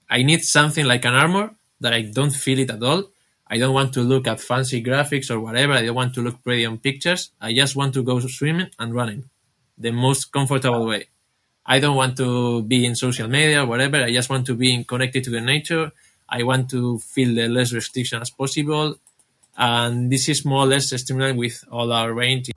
I need something like an armor that I don't feel it at all. I don't want to look at fancy graphics or whatever. I don't want to look pretty on pictures. I just want to go swimming and running the most comfortable way. I don't want to be in social media or whatever. I just want to be connected to the nature. I want to feel the less restriction as possible. And this is more or less streamlined with all our range.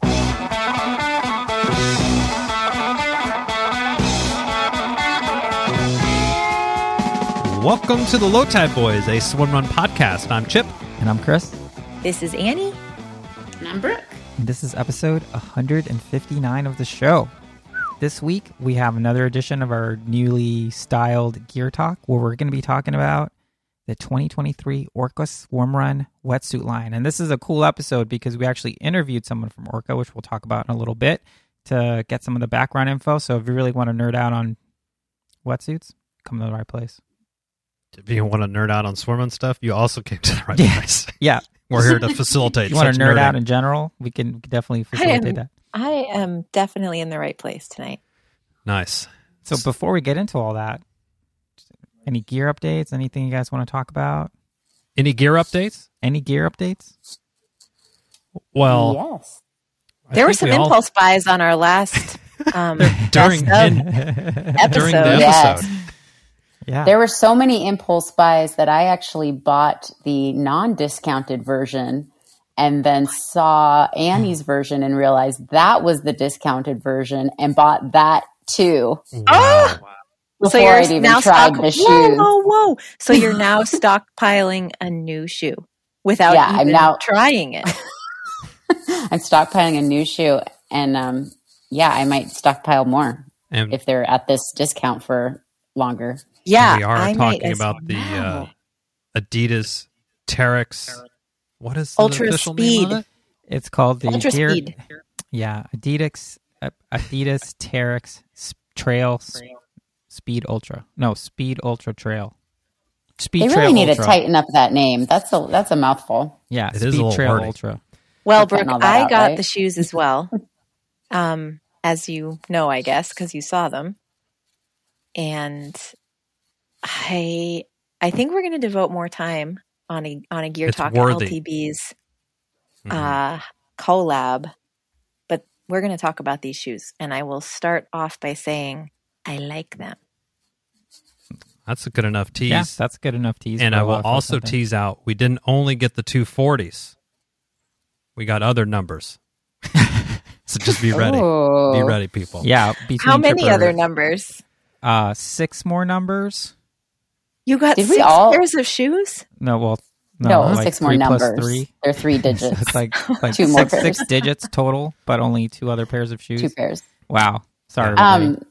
Welcome to the Low Tide Boys, a swim run podcast. I'm Chip. And I'm Chris. This is Annie. And I'm Brooke. And this is episode 159 of the show. This week, we have another edition of our newly styled Gear Talk, where we're going to be talking about the 2023 Orca Swim Run wetsuit line. And this is a cool episode because we actually interviewed someone from Orca, which we'll talk about in a little bit, to get some of the background info. So if you really want to nerd out on wetsuits, come to the right place. If you want to nerd out on swim run stuff, you also came to the right place. Yeah. We're here to facilitate. If you want to nerd out in general, we can definitely facilitate that. I am definitely in the right place tonight. Nice. So before we get into all that, any gear updates? Anything you guys want to talk about? Any gear updates? Any gear updates? Well, yes. There were some impulse buys on our last during the episode. Yes. Yeah. There were so many impulse buys that I actually bought the non-discounted version and then saw Annie's version and realized that was the discounted version and bought that too. Wow. Before I'd even tried the shoes. Whoa. So you're now stockpiling a new shoe without even trying it. I'm stockpiling a new shoe and I might stockpile more if they're at this discount for longer. Yeah, we are talking about the Adidas Terrex. What is the Ultra official Speed? name of it? It's called the Ultra Gear. Speed. Yeah, Adidas Terrex Trail Speed Ultra. No, Speed Ultra Trail. Speed They Trail really need Ultra. to tighten up that name. That's a mouthful. Yeah, It Speed is a little Trail wordy. Ultra. Well, Putting Brooke, all that I out, got right? the shoes as well, as you know, I guess, because you saw them. And I think we're going to devote more time on a Gear It's Talk worthy. LTB's collab, but we're going to talk about these shoes, and I will start off by saying I like them. That's a good enough tease. Yeah, that's good enough tease. And for I a lot will of folks also out there. tease out, we didn't only get the 240s. We got other numbers. So just be ready. Ooh. Be ready, people. Yeah, between How many Tripper, other numbers? 6 more numbers. You got Did we 6 all- pairs of shoes? No, No, like 6 more 3 plus numbers. 3. They're 3 digits. It's like 2 more pairs. 6 digits total, but only 2 other pairs of shoes. 2 pairs. Wow. Sorry, everybody.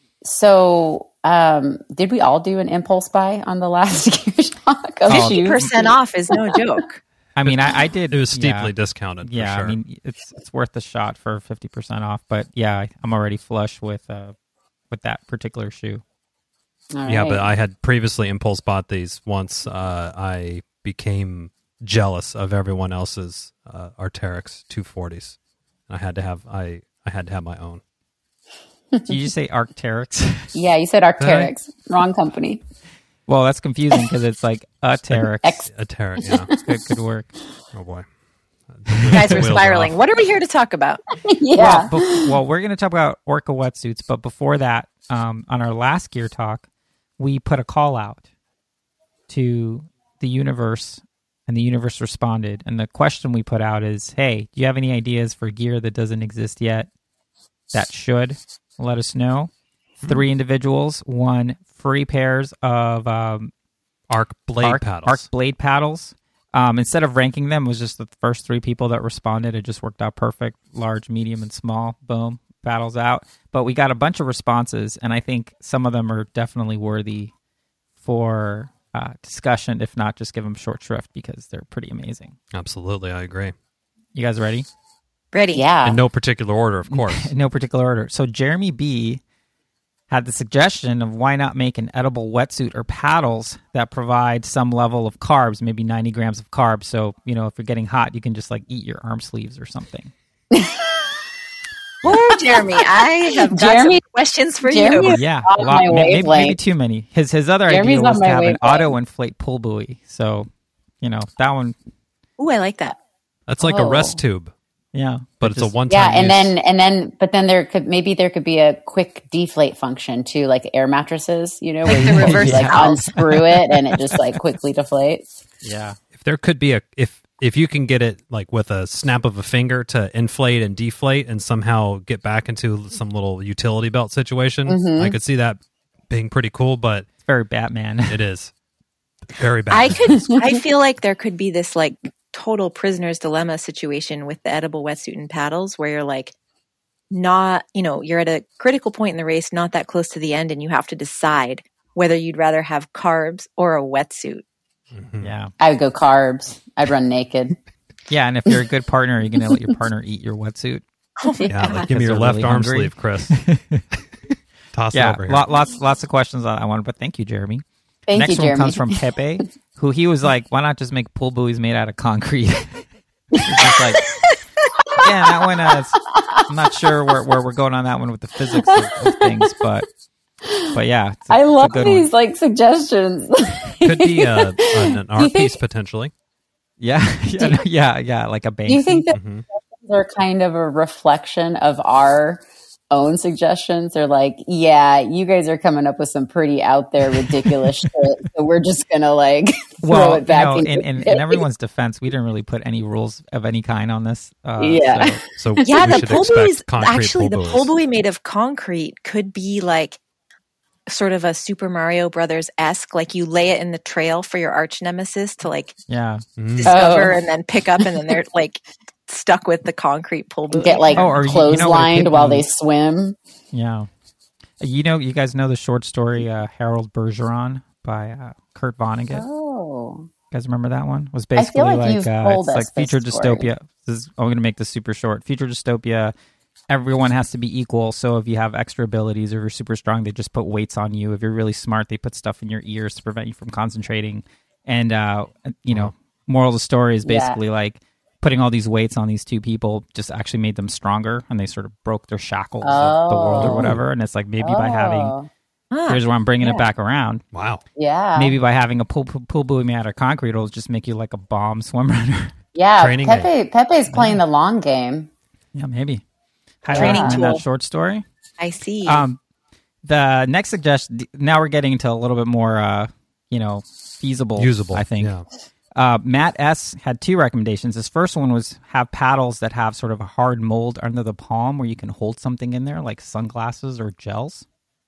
So, did we all do an impulse buy on the last Gear Talk of shoes? 50% off is no joke. I mean, I did. It was steeply yeah. discounted. Yeah, for sure. I mean, it's worth the shot for 50% off. But yeah, I'm already flush with that particular shoe. All Yeah, right. but I had previously impulse bought these once I became jealous of everyone else's Arc'teryx 240s. I had to have my own. Did you just say Arc'teryx? Yeah, you said Arc'teryx. Wrong company. Well, that's confusing because it's like a Teryx. A Teryx, yeah. Good work. Oh boy. You guys are Wheels spiraling. off. What are we here to talk about? Yeah. Well, we're going to talk about Orca wetsuits, but before that, on our last Gear Talk, we put a call out to the universe, and the universe responded. And the question we put out is, hey, do you have any ideas for gear that doesn't exist yet that should? Let us know. 3 individuals won free pairs of Arc blade paddles. Arc blade paddles. Instead of ranking them, it was just the first 3 people that responded. It just worked out perfect. Large, medium, and small. Boom. Paddles out. But we got a bunch of responses, and I think some of them are definitely worthy for discussion, if not just give them short shrift, because they're pretty amazing. Absolutely, I agree. You guys ready? Ready. Yeah. In no particular order, of course. In no particular order. So Jeremy B had the suggestion of why not make an edible wetsuit or paddles that provide some level of carbs, maybe 90 grams of carbs. So, if you're getting hot, you can just like eat your arm sleeves or something. Poor Jeremy. I have got Jeremy some questions for Jeremy- you. Yeah, on my maybe wavelength. too many. His other Jeremy's idea was on to my have an wavelength. auto inflate pull buoy. So, that one, Ooh, I like that. That's like a Oh. rest tube, yeah. but it's a just- one-time Yeah, use. but then there could be a quick deflate function too, like air mattresses, where Like you the reverse like valve. unscrew it and it just like quickly deflates. Yeah. If there could be if you can get it like with a snap of a finger to inflate and deflate and somehow get back into some little utility belt situation, Mhm. I could see that being pretty cool, but It's very Batman. it is very bad. I feel like there could be this like total prisoner's dilemma situation with the edible wetsuit and paddles where you're like not, you're at a critical point in the race, not that close to the end, and you have to decide whether you'd rather have carbs or a wetsuit. Mhm. Yeah. I would go carbs. I'd run naked. Yeah, and if you're a good partner, you're going to let your partner eat your wetsuit. Oh my Yeah, God. like, give me Because your they're left really arm hungry. sleeve, Chris. Toss it Yeah, over here. lots of questions I wanted, but thank you, Jeremy. Thank Next you, one Jeremy. comes from Pepe, who he was like, why not just make pull buoys made out of concrete? It's just like, yeah, that one, I'm not sure where we're going on that one with the physics of things, but yeah. It's I it's love good these one. like suggestions. Could be an art think- piece potentially. Yeah, yeah, like a bank. Do you think that Mhm. they're kind of a reflection of our own suggestions? They're like, yeah, you guys are coming up with some pretty out there ridiculous shit, so we're just gonna like throw it back into in everyone's defense, we didn't really put any rules of any kind on this. Yeah. so- So Yeah, we the should pull expect buoys, concrete actually, pull the buoys. pull buoy made of concrete could be like sort of a Super Mario Brothers-esque, like you lay it in the trail for your arch nemesis to like yeah. Mm. discover Oh. and then pick up, and then they're like stuck with the concrete pull buoy. get like Oh, or you know what it clotheslined could while be? they swim. Yeah. You guys know the short story Harold Bergeron by Kurt Vonnegut? Oh, You guys remember that one? It was I basically feel like you've told it's us like future this story. dystopia. I'm going to make this super short. Future dystopia. Everyone has to be equal. So if you have extra abilities, or you're super strong, they just put weights on you. If you're really smart, they put stuff in your ears to prevent you from concentrating. And moral of the story is basically like putting all these weights on these two people just actually made them stronger, and they sort of broke their shackles of the world or Oh. whatever. And it's like maybe by having Oh, Huh. here's where I'm bringing Yeah. it back around. Wow. yeah, Maybe by having a pull buoy made out of concrete, it'll just make you like a bomb swim runner. yeah. Training Pepe's playing the long game. Yeah, maybe. Training in tool. that short story. I see. The next suggestion. Now we're getting into a little bit more, feasible, Usable. I think. Yeah. Matt S had two recommendations. His first one was have paddles that have sort of a hard mold under the palm where you can hold something in there, like sunglasses or gels.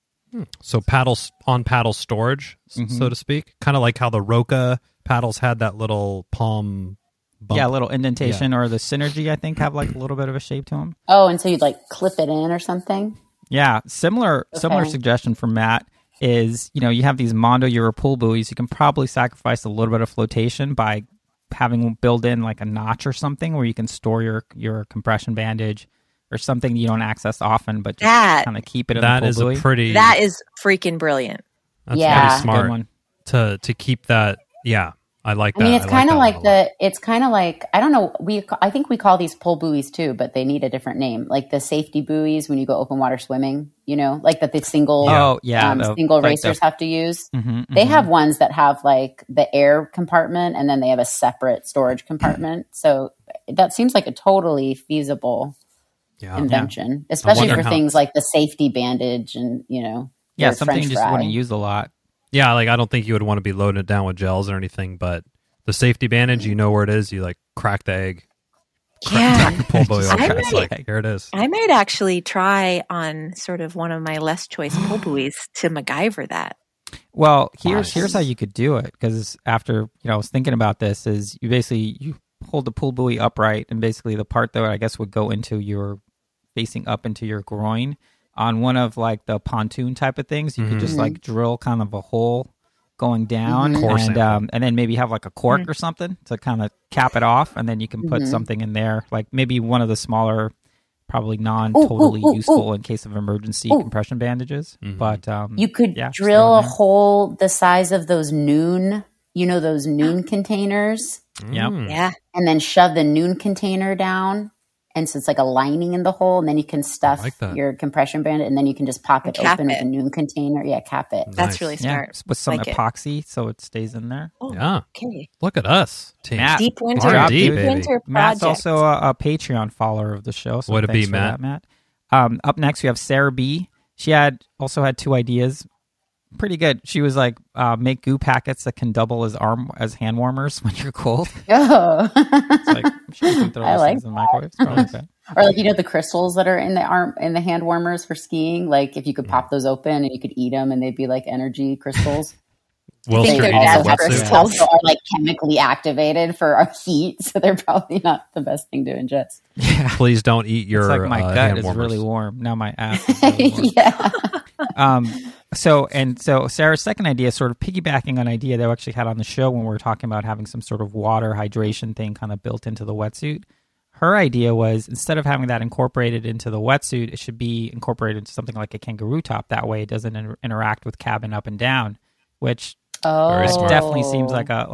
So paddle storage, so to speak. Kind of like how the Roka paddles had that little palm bump. Yeah, a little indentation, or the Synergy, I think, have like a little bit of a shape to them. Oh, and so you'd like clip it in or something. Yeah, similar suggestion from Matt is, you have these Mondo Euro pull buoys. You can probably sacrifice a little bit of flotation by having built in like a notch or something where you can store your compression bandage or something you don't access often, but just That- kind of keep it in That the pull is buoy. a pretty. that is freaking brilliant. That's Yeah. pretty Good smart one. to keep that. Yeah, I like that. I mean, it's kind of that like one a lot. I don't know. I think we call these pull buoys too, but they need a different name. Like the safety buoys when you go open water swimming, like that the single, single racers have to use. They have ones that have like the air compartment, and then they have a separate storage compartment. So that seems like a totally feasible Yeah. invention, especially wonder for how- things like the safety bandage and Yeah, your something you French just fry. wouldn't use a lot. Yeah, like I don't think you would want to be loading it down with gels or anything, but the safety bandage, you know where it is. You like crack the egg, crack the pull buoy open. It's like, here it is. I might actually try on sort of one of my less choice pull buoys to MacGyver that. Well, Nice. here's how you could do it, because after I was thinking about this, is you hold the pull buoy upright, and basically the part that I guess would go into your facing up into your groin on one of like the pontoon type of things. You could just like drill kind of a hole going down, Core sample. and then maybe have like a cork or something to kind of cap it off, and then you can put something in there, like maybe one of the smaller, probably non-totally useful in case of emergency compression bandages. But You could yeah, just drill throw a it in. hole the size of those Noon, those Noon containers, Yep. Mm. Yeah. and then shove the Noon container down And so it's like a lining in the hole, and then you can stuff like that. your compression band, and then you can just pop it Cap open it. with a noon container. Yeah, cap it. Nice. That's really Yeah, smart. with some Like it. epoxy so it stays in there. Oh, Yeah. okay. Look at us, team. Matt, Deep winter, R&D, deep baby. winter Matt's project. also a Patreon follower of the show. So Way to thanks be, for Matt. that, Matt. Up next, we have Sarah B. She also had 2 ideas. Pretty good. She was like, make goo packets that can double as hand warmers when you're cold. Oh. It's like, I'm sure you can throw I those like things in the microwave. It's probably okay. Or like, the crystals that are in the hand warmers for skiing. Like if you could pop those open and you could eat them, and they'd be like energy crystals. Whilst think you're they're eating a dad's wetsuit. crystals. Also are like chemically activated for our heat, so they're probably not the best thing to ingest. Yeah. Please don't eat your It's like my gut hand is warmers. really warm. Now my ass is really warm. Yeah. So Sarah's second idea, sort of piggybacking on an idea that we actually had on the show when we were talking about having some sort of water hydration thing kind of built into the wetsuit. Her idea was, instead of having that incorporated into the wetsuit, it should be incorporated into something like a kangaroo top. That way it doesn't interact with cabin up and down, which Very smart. definitely seems like a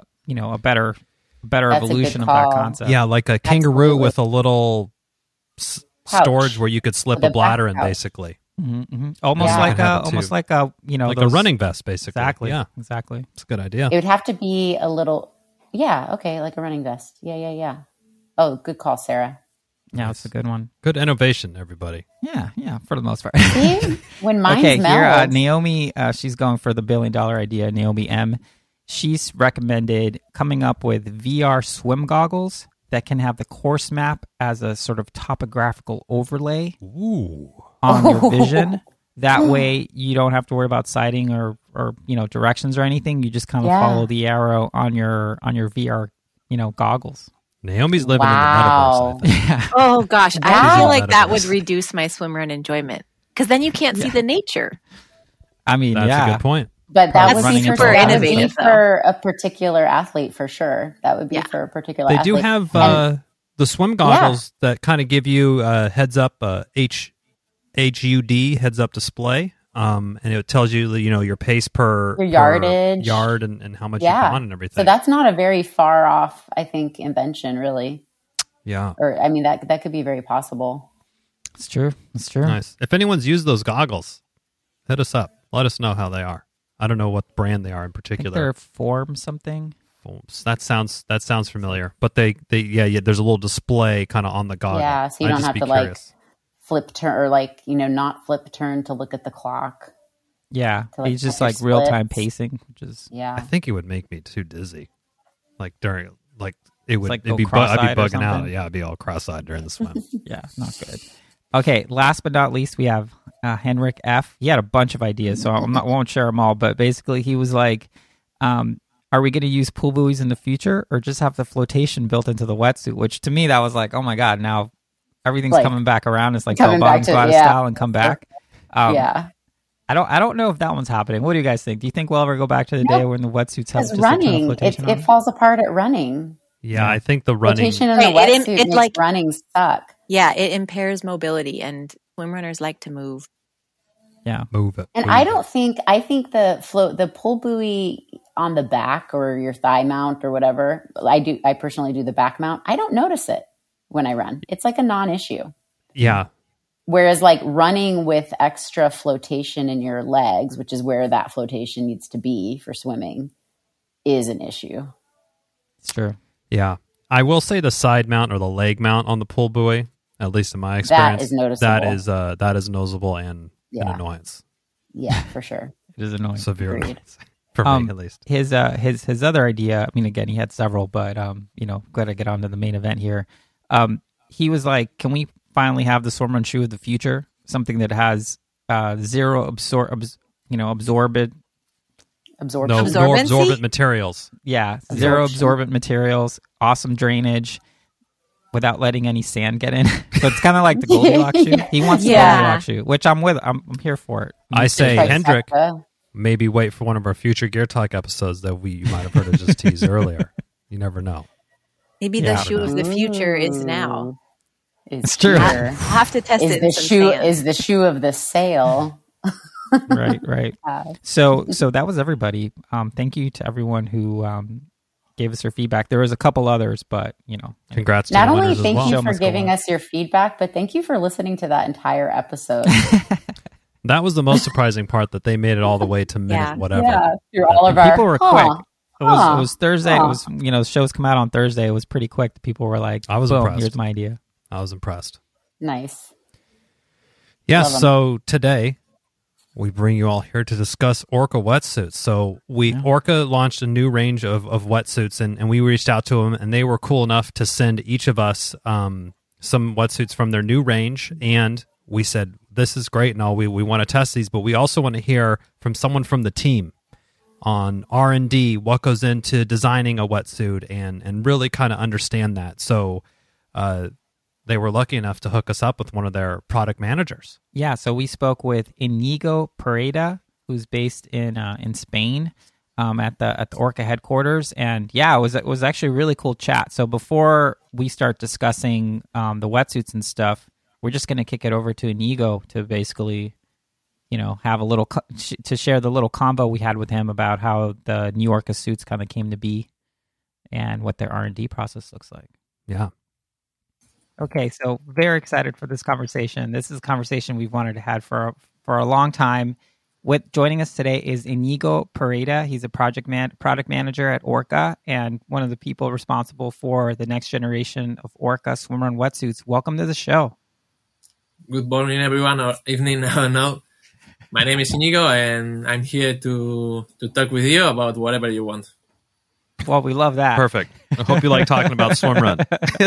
a better That's a evolution good of that call. concept. Yeah, like a kangaroo Absolutely. with a little Pouch. storage where you could slip With a a bladder back in, pouch. basically. Almost Yeah. like You can have a it almost too. like a Like a those- running vest, basically. Exactly. Yeah, Exactly. it's a good idea. It would have to be a little, okay, like a running vest. Yeah. Oh, good call, Sarah. Yeah, it's a good one. Good innovation, everybody. Yeah, for the most part. See, when mine's Okay, here, melts, Naomi, she's going for the $1 billion idea. Naomi M. She's recommended coming up with VR swim goggles that can have the course map as a sort of topographical overlay Ooh. on your vision. That way, you don't have to worry about sighting or directions or anything. You just kind of Yeah. follow the arrow on your VR goggles. Naomi's living Wow. in the metaverse, I think. Oh gosh, I Wow. feel like that Metaverse. would reduce my swim run enjoyment because then you can't see the nature. I mean, That's yeah. a good point. but that That's would running be into for, a that lot would of be things, though. for a particular athlete for sure. That would be Yeah. for a particular They athlete. do have And- the swim goggles that kind of give you heads up, HUD heads up display, and it tells you your pace per Your yardage. per yard and how much you Yeah. can run and everything. So that's not a very far off, I think, invention, really. yeah, Or I mean, that could be very possible. It's true. It's true. nice. If anyone's used those goggles, hit us up. Let us know how they are. I don't know what brand they are in I think particular. they're Form something. That sounds familiar. But they there's a little display kind of on the goggle. Yeah, so you I'd don't just have be to curious. flip turn or not flip turn to look at the clock. Yeah, To, like, it's just check like your real time splits. pacing, which is I Yeah. think it would make me too dizzy. Like during it would like it'd go be I'd cross-eyed be or bugging out. something? Yeah, I'd be all cross-eyed during the swim. yeah, not good. Okay, last but not least, we have Henrik F. He had a bunch of ideas, so won't share them all. But basically, he was like, "Are we going to use pool buoys in the future, or just have the flotation built into the wetsuit?" Which to me, that was like, "Oh my god!" Now everything's Like, coming back around. It's like coming bell back bottoms to- go out of yeah. style and come back. Yeah. I don't know if that one's happening. What do you guys think? Do you think we'll ever go back to the No, day when the wetsuits have Because just a ton of running, flotation it falls apart at running. Yeah, I think the running. Flotation in Right, the it wetsuit it makes like- running suck. Yeah, it impairs mobility, and swim runners like to move. Yeah. Move it. And move I it. don't think the pull buoy on the back or your thigh mount or whatever. I personally do the back mount. I don't notice it when I run. It's like a non-issue. Yeah, Whereas like running with extra flotation in your legs, which is where that flotation needs to be for swimming, is an issue. It's true. yeah. I will say the side mount or the leg mount on the pull buoy, at least in my experience, is noticeable. That is noticeable and an Yeah. annoyance, Yeah, for sure. It is annoying. severe Agreed. annoyance for me at least. His other idea, I mean, again, he had several, but got to get on to the main event here. He was like, can we finally have the swim run shoe of the future? Something that has zero absorbent, Absorption. No, Absorbency? more absorbent materials. zero absorbent materials, awesome drainage, without letting any sand get in. So it's kind of like the Goldilocks shoe. He wants the Yeah. Goldilocks shoe, which I'm with. I'm here for it. I say, Trifecta. Hendrik, maybe wait for one of our future Gear Talk episodes that you might have heard us just tease earlier. You never know. Maybe Yeah, the shoe of the future is now. It's true. I'll Here. have to test Is it. the in some shoe sand. is the shoe of the sail? Right. So that was everybody. Thank you to everyone who gave us her feedback. There was a couple others, but Congrats to Not the only winners as thank well. you Show for must go giving on. us your feedback, but thank you for listening to that entire episode. That was the most surprising part, that they made it all the way to minute Yeah. whatever. Yeah, through all of our People were quick. It was Thursday. huh. It was shows come out on Thursday. It was pretty quick. The people were like, I was boom, impressed. here's my idea. I was impressed. Nice. Yeah, Love 'em. so today we bring you all here to discuss Orca wetsuits. So Orca launched a new range of wetsuits, and we reached out to them, and they were cool enough to send each of us some wetsuits from their new range. And we said, this is great and all. We want to test these, but we also want to hear from someone from the team on R&D, what goes into designing a wetsuit, and really kind of understand that. So they were lucky enough to hook us up with one of their product managers. Yeah, so we spoke with Inigo Pereda, who's based in Spain, at the Orca headquarters, and yeah, it was actually a really cool chat. So before we start discussing the wetsuits and stuff, we're just going to kick it over to Inigo to basically, have a little to share the little convo we had with him about how the new Orca suits kind of came to be and what their R&D process looks like. Yeah. Okay, so very excited for this conversation. This is a conversation we've wanted to have for a long time. Joining us today is Inigo Pereda. He's a product manager at Orca and one of the people responsible for the next generation of Orca swimrun wetsuits. Welcome to the show. Good morning, everyone, or evening, I don't know. My name is Inigo, and I'm here to talk with you about whatever you want. Well, we love that. Perfect. I hope you like talking about swimrun.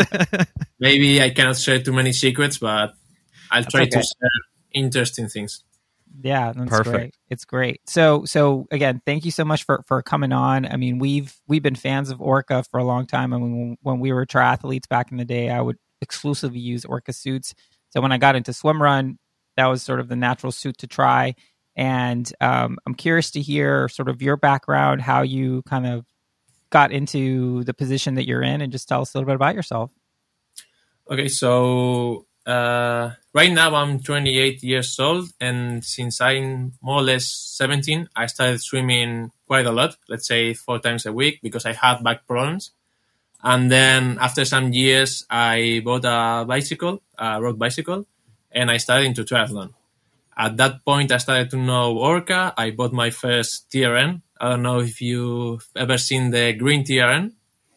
Maybe I cannot share too many secrets, but I'll try okay. to share interesting things. Yeah, that's Perfect. great. It's great. So again, thank you so much for coming on. I mean, we've been fans of Orca for a long time. I mean, when we were triathletes back in the day, I would exclusively use Orca suits. So when I got into swimrun, that was sort of the natural suit to try. And I'm curious to hear sort of your background, how you kind of got into the position that you're in, and just tell us a little bit about yourself. Okay, so right now I'm 28 years old, and since I'm more or less 17, I started swimming quite a lot, let's say 4 times a week, because I had back problems. And then after some years, I bought a road bicycle, and I started into triathlon. At that point, I started to know Orca. I bought my first TRN. I don't know if you've ever seen the green TRN.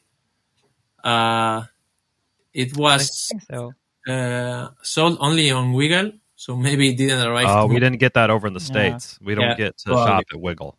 It was I think so. sold only on Wiggle, so maybe it didn't arrive. Oh, to we me. didn't get that over in the Yeah. States. We don't Yeah, get to probably. shop at Wiggle.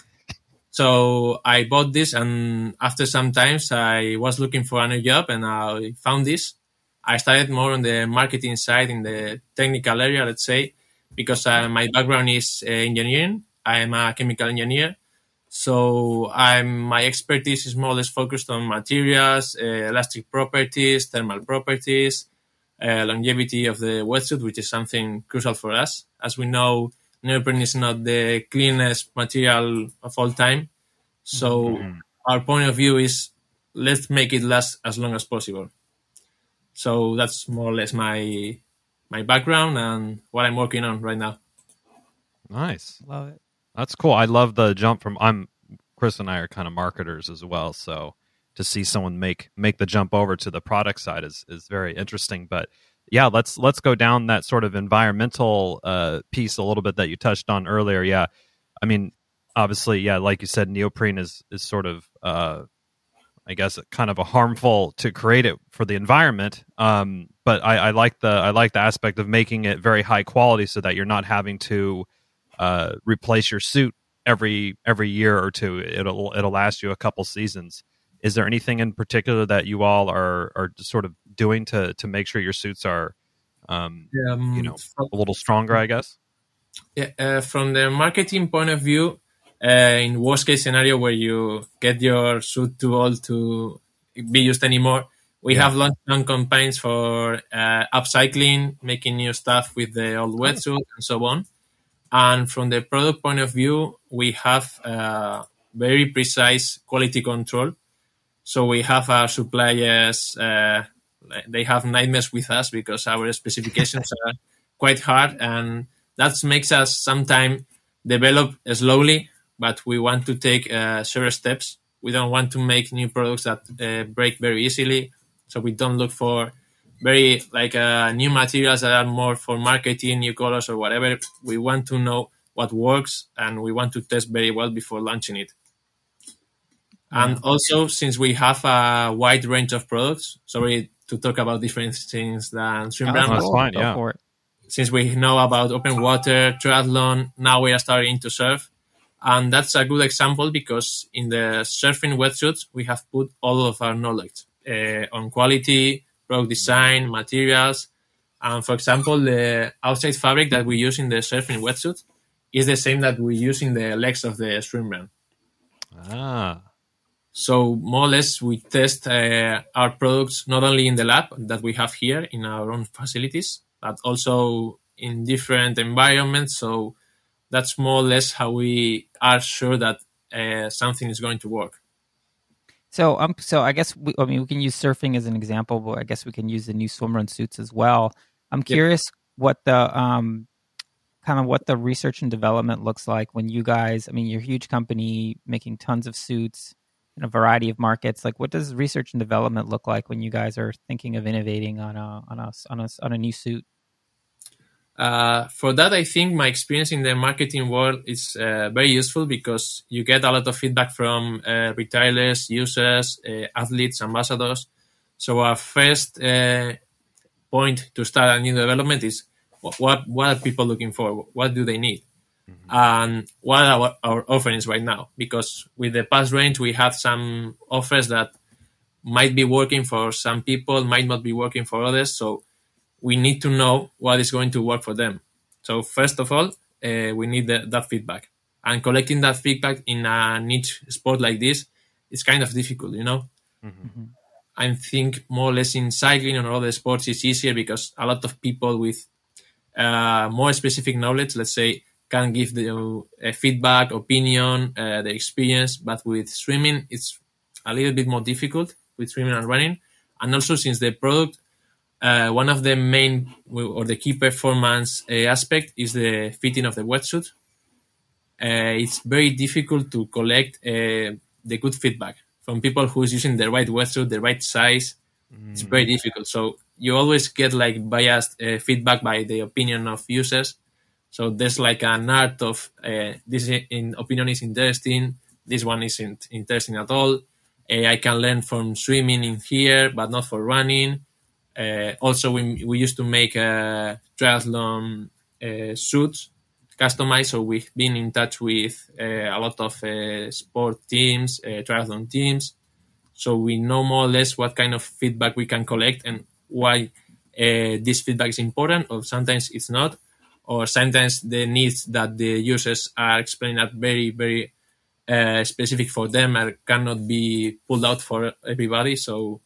So I bought this, and after some times I was looking for a new job, and I found this. I started more on the marketing side, in the technical area, let's say, because my background is engineering. I am a chemical engineer. So my expertise is more or less focused on materials, elastic properties, thermal properties, longevity of the wetsuit, which is something crucial for us. As we know, neoprene is not the cleanest material of all time. So our point of view is, let's make it last as long as possible. So that's more or less my background and what I'm working on right now. Nice. Love it. That's cool. I love the jump from Chris and I are kind of marketers as well, so to see someone make the jump over to the product side is very interesting. But yeah, let's go down that sort of environmental piece a little bit that you touched on earlier. Yeah, I mean, obviously, yeah, like you said, neoprene is sort of I guess kind of a harmful to create it for the environment. But I like the aspect of making it very high quality so that you're not having to replace your suit every year or two. It'll last you a couple seasons. Is there anything in particular that you all are sort of doing to make sure your suits are a little stronger, I guess? Yeah, from the marketing point of view, in worst case scenario where you get your suit too old to be used anymore, we have launched some campaigns for upcycling, making new stuff with the old wetsuit and so on. And from the product point of view, we have very precise quality control. So we have our suppliers, they have nightmares with us because our specifications are quite hard, and that makes us sometimes develop slowly, but we want to take serious steps We don't want to make new products that break very easily. So we don't look for very new materials that are more for marketing, new colors or whatever. We want to know what works, and we want to test very well before launching it. And also, since we have a wide range of products, sorry to talk about different things than swim brand. That's fine, Go yeah. for it. Since we know about open water, triathlon, now we are starting to surf. And that's a good example because in the surfing wetsuits, we have put all of our knowledge on quality, product design, materials. And for example, the outside fabric that we use in the surfing wetsuit is the same that we use in the legs of the swim brand. Ah, So more or less, we test our products not only in the lab that we have here in our own facilities, but also in different environments. So that's more or less how we are sure that something is going to work. So I guess we can use surfing as an example, but I guess we can use the new swim run suits as well. I'm curious what the kind of what the research and development looks like when you guys. I mean, you're a huge company making tons of suits in a variety of markets. Like, what does research and development look like when you guys are thinking of innovating on a new suit? For that, I think my experience in the marketing world is very useful because you get a lot of feedback from retailers, users, athletes, ambassadors. So our first point to start a new development is what are people looking for? What do they need? And what are our offerings right now? Because with the past range, we have some offers that might be working for some people, might not be working for others. So we need to know what is going to work for them. So first of all, we need that feedback. And collecting that feedback in a niche sport like this is kind of difficult, you know? Mm-hmm. I think more or less in cycling or other sports it's easier because a lot of people with more specific knowledge, let's say, can give the feedback, opinion, the experience. But with swimming, it's a little bit more difficult with swimming and running. And also since the product, one of the main or the key performance aspect is the fitting of the wetsuit. It's very difficult to collect the good feedback from people who's using the right wetsuit, the right size. It's very difficult. So you always get like biased feedback by the opinion of users. So there's like an art of this opinion is interesting. This one isn't interesting at all. I can learn from swimming in here, but not for running. Also, we used to make triathlon suits customized. So we've been in touch with a lot of sport teams, triathlon teams. So we know more or less what kind of feedback we can collect and why this feedback is important, or sometimes it's not, or sometimes the needs that the users are explaining are very, very specific for them and cannot be pulled out for everybody. So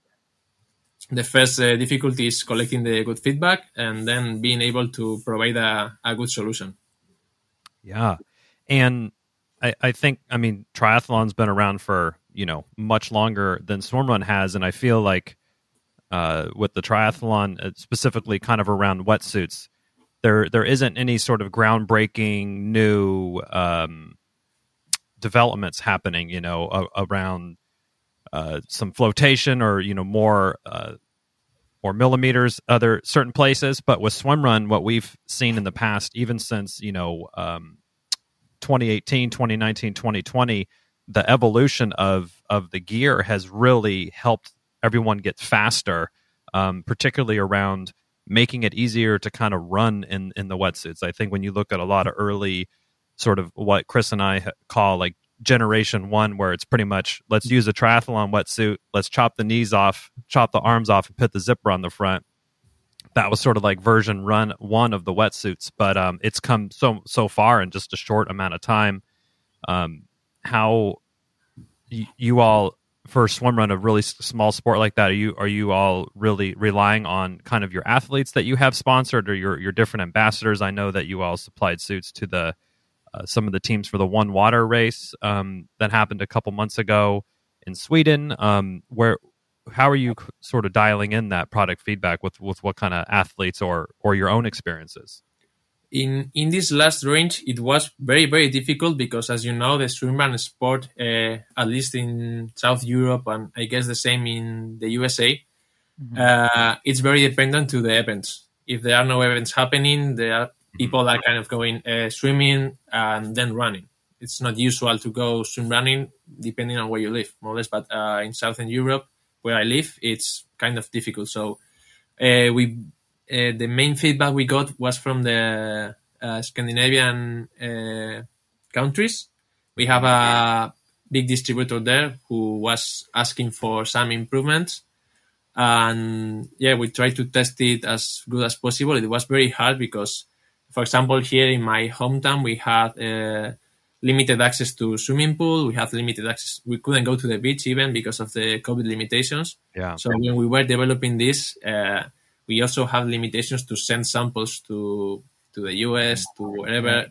the first difficulty is collecting the good feedback and then being able to provide a good solution. Yeah. And I think, I mean, triathlon's been around for, much longer than swimrun has. And I feel like with the triathlon, specifically kind of around wetsuits, there isn't any sort of groundbreaking new developments happening, around some flotation or, more millimeters, other certain places. But with swimrun, what we've seen in the past, even since, 2018, 2019, 2020, the evolution of the gear has really helped everyone get faster, particularly around making it easier to kind of run in the wetsuits. I think when you look at a lot of early sort of what Chris and I call like generation one, where it's pretty much, let's use a triathlon wetsuit, let's chop the knees off, chop the arms off, and put the zipper on the front. That was sort of like version run one of the wetsuits, but it's come so far in just a short amount of time. How you all, for swimrun, a really small sport like that, are you all really relying on kind of your athletes that you have sponsored or your different ambassadors? I know that you all supplied suits to the some of the teams for the One Water race that happened a couple months ago in Sweden. How are you sort of dialing in that product feedback with what kind of athletes or your own experiences? in this last range, it was very, very difficult because, as you know, the swimrun sport, at least in South Europe and I guess the same in the USA, it's very dependent to the events. If there are no events happening, there are people are kind of going swimming and then running. It's not usual to go swim running depending on where you live, more or less. But in Southern Europe, where I live, it's kind of difficult. So the main feedback we got was from the Scandinavian countries. We have a big distributor there who was asking for some improvements. And yeah, we tried to test it as good as possible. It was very hard because, for example, here in my hometown, we had limited access to swimming pool. We had limited access. We couldn't go to the beach even because of the COVID limitations. Yeah. So when we were developing this, we also have limitations to send samples to the US, to wherever.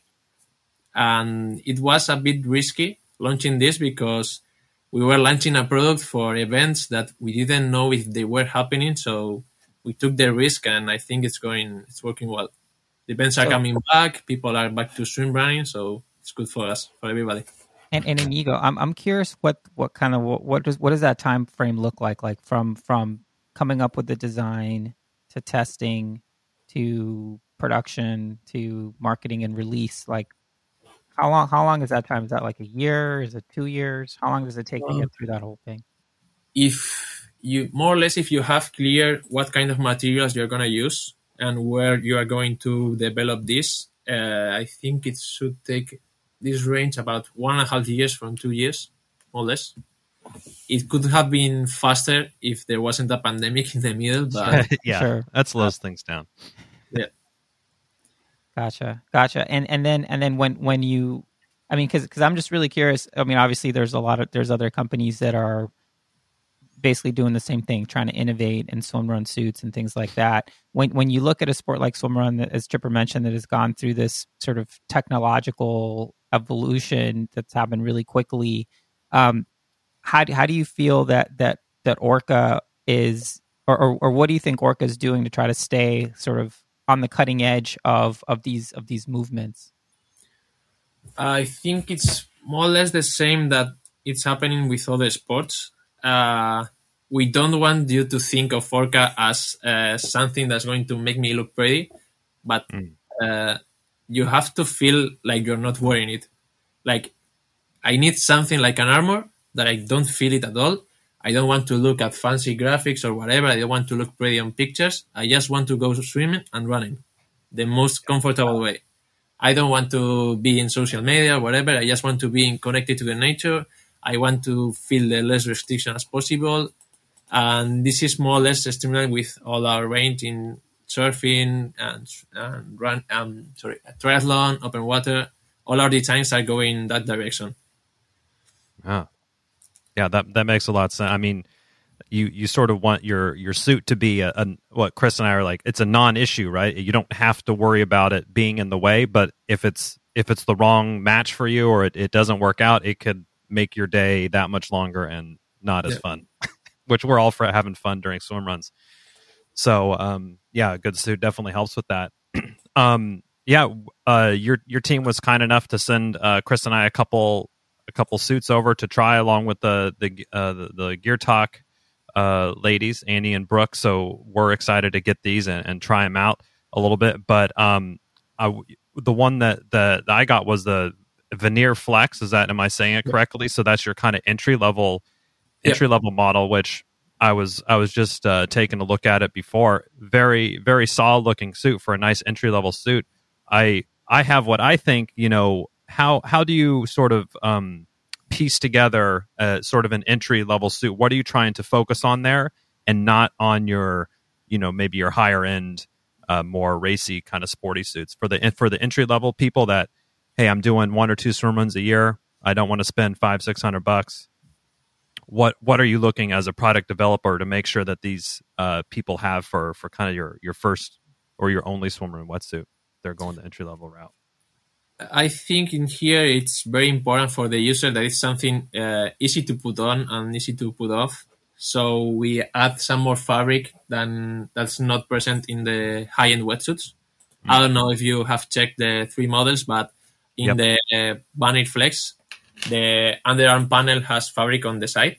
And it was a bit risky launching this because we were launching a product for events that we didn't know if they were happening. So we took the risk, and I think it's working well. The events are coming back. People are back to swim running. So it's good for us, for everybody. And Inigo, I'm curious what does that time frame look like? Like from coming up with the design to testing to production to marketing and release. Like how long is that time? Is that like a year? Is it 2 years? How long does it take to get through that whole thing? If you more or less, if you have clear what kind of materials you're going to use and where you are going to develop this, I think it should take this range about 1.5 years from 2 years, more or less. It could have been faster if there wasn't a pandemic in the middle, but yeah, Sure. that slows things down. yeah. Gotcha. And then when you, I mean, because I'm just really curious. I mean, obviously there's other companies that are basically doing the same thing, trying to innovate in swimrun suits and things like that. When you look at a sport like swimrun, that, as Chipper mentioned, that has gone through this sort of technological evolution that's happened really quickly, how do you feel that Orca is, or what do you think Orca is doing to try to stay sort of on the cutting edge of these movements? I think it's more or less the same that it's happening with other sports. We don't want you to think of Orca as something that's going to make me look pretty, but you have to feel like you're not wearing it. Like, I need something like an armor that I don't feel it at all. I don't want to look at fancy graphics or whatever. I don't want to look pretty on pictures. I just want to go swimming and running the most comfortable way. I don't want to be in social media or whatever. I just want to be connected to the nature. I want to feel the less restriction as possible. And this is more or less streamlined with all our range in surfing and run. Triathlon, open water. All our designs are going in that direction. Yeah, that makes a lot of sense. I mean, you sort of want your suit to be what Chris and I are like. It's a non-issue, right? You don't have to worry about it being in the way. But if it's the wrong match for you or it doesn't work out, it could make your day that much longer and not as fun. Which we're all for having fun during swim runs. So a good suit definitely helps with that. Your team was kind enough to send Chris and I a couple suits over to try along with the Gear Talk ladies, Annie and Brooke. So we're excited to get these and try them out a little bit. But the one that I got was the Veneer Flex. Am I saying it correctly? So that's your kind of entry level model, which I was just taking a look at it before. Very, very solid looking suit for a nice entry level suit. I have what I think, how do you sort of piece together sort of an entry level suit? What are you trying to focus on there and not on your, maybe your higher end, more racy kind of sporty suits for the entry level people that, hey, I'm doing 1 or 2 swim runs a year. I don't want to spend $500-$600. What are you looking as a product developer to make sure that these people have for kind of your first or your only swim run wetsuit? They're going the entry level route. I think in here it's very important for the user that it's something easy to put on and easy to put off. So we add some more fabric that's not present in the high-end wetsuits. I don't know if you have checked the 3 models, but in the Vanir Flex, the underarm panel has fabric on the side.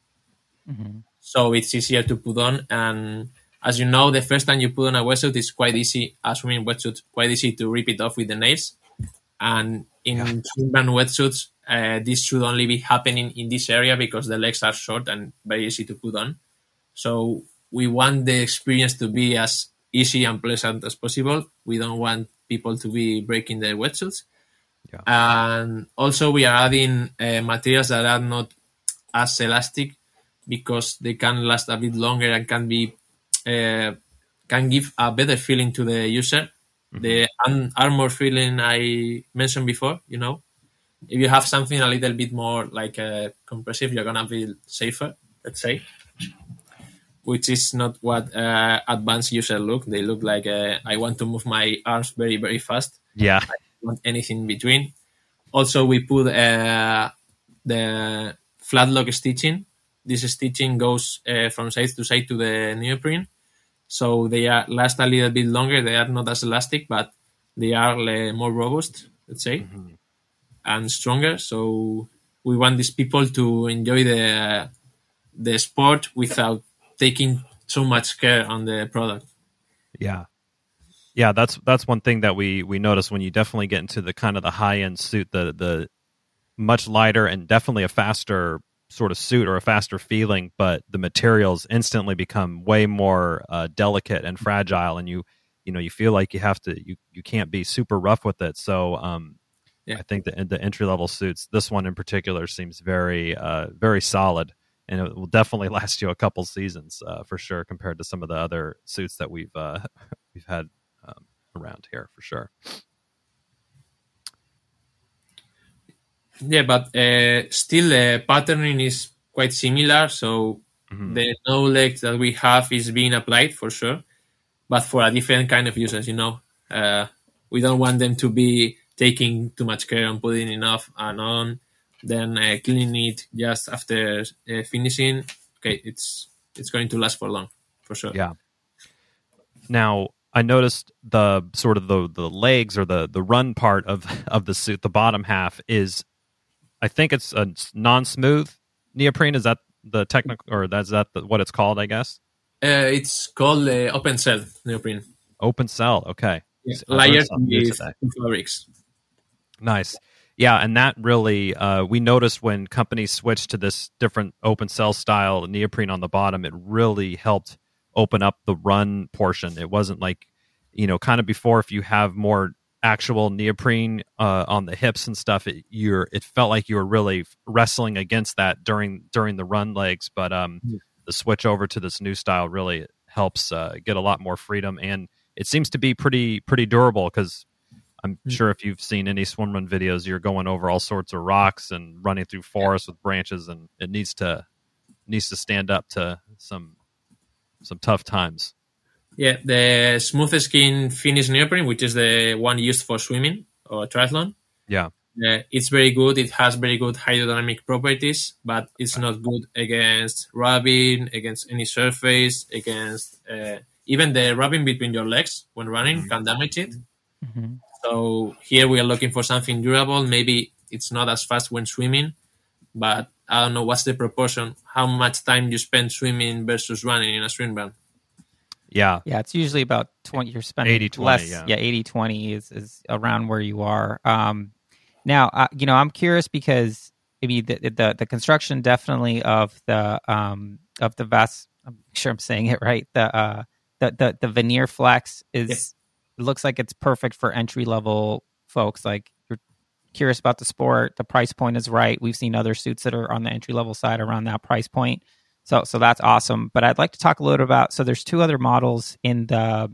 So it's easier to put on. And as you know, the first time you put on a wetsuit, it's quite easy, a swimming wetsuit, quite easy to rip it off with the nails. And in swimrun wetsuits, this should only be happening in this area because the legs are short and very easy to put on. So we want the experience to be as easy and pleasant as possible. We don't want people to be breaking their wetsuits. Yeah. And also we are adding materials that are not as elastic because they can last a bit longer and can give a better feeling to the user. The armor feeling I mentioned before, you know, if you have something a little bit more like compressive, you're gonna feel safer, let's say, which is not what advanced users look. They look like I want to move my arms very, very fast. Yeah. I don't want anything in between. Also, we put the flat lock stitching. This stitching goes from side to side to the neoprene. So they last a little bit longer. They are not as elastic, but they are more robust, let's say, and stronger. So we want these people to enjoy the sport without taking so much care on the product. Yeah. Yeah, that's one thing that we notice when you definitely get into the kind of the high end suit, the much lighter and definitely a faster sort of suit or a faster feeling, but the materials instantly become way more delicate and fragile, and you feel like you have to you can't be super rough with it. So I think the entry level suits, this one in particular, seems very very solid, and it will definitely last you a couple seasons for sure, compared to some of the other suits that we've had around here for sure. Yeah, but still the patterning is quite similar. So the no legs that we have is being applied for sure, but for a different kind of users, you know. We don't want them to be taking too much care on putting enough and on, then cleaning it just after finishing. Okay, it's going to last for long, for sure. Yeah. Now, I noticed the sort of the legs or the run part of the suit, the bottom half is, I think it's a non-smooth neoprene. Is that the technical, or is that what it's called, I guess? It's called open cell neoprene. Open cell, okay. Yeah, layered with fabrics. Nice. Yeah, and that really, we noticed when companies switched to this different open cell style neoprene on the bottom, it really helped open up the run portion. It wasn't like, kind of before, if you have more actual neoprene on the hips and stuff, it felt like you were really wrestling against that during the run legs. But the switch over to this new style really helps get a lot more freedom, and it seems to be pretty durable, because I'm sure if you've seen any swim run videos, you're going over all sorts of rocks and running through forests with branches, and it needs to stand up to some tough times. Yeah, the smooth skin finish neoprene, which is the one used for swimming or triathlon. Yeah. It's very good. It has very good hydrodynamic properties, but it's not good against rubbing, against any surface, against even the rubbing between your legs when running can damage it. Mm-hmm. So here we are looking for something durable. Maybe it's not as fast when swimming, but I don't know what's the proportion, how much time you spend swimming versus running in a swim run. Yeah. Yeah, it's usually about 20. You're spending 80-20, less. yeah. 80-20 is around where you are. Now, I'm curious because maybe the construction definitely of the vest. I'm sure I'm saying it right. The Vanir Flex is it looks like it's perfect for entry level folks. Like, you're curious about the sport. The price point is right. We've seen other suits that are on the entry level side around that price point. So that's awesome. But I'd like to talk a little about. So there's 2 other models in the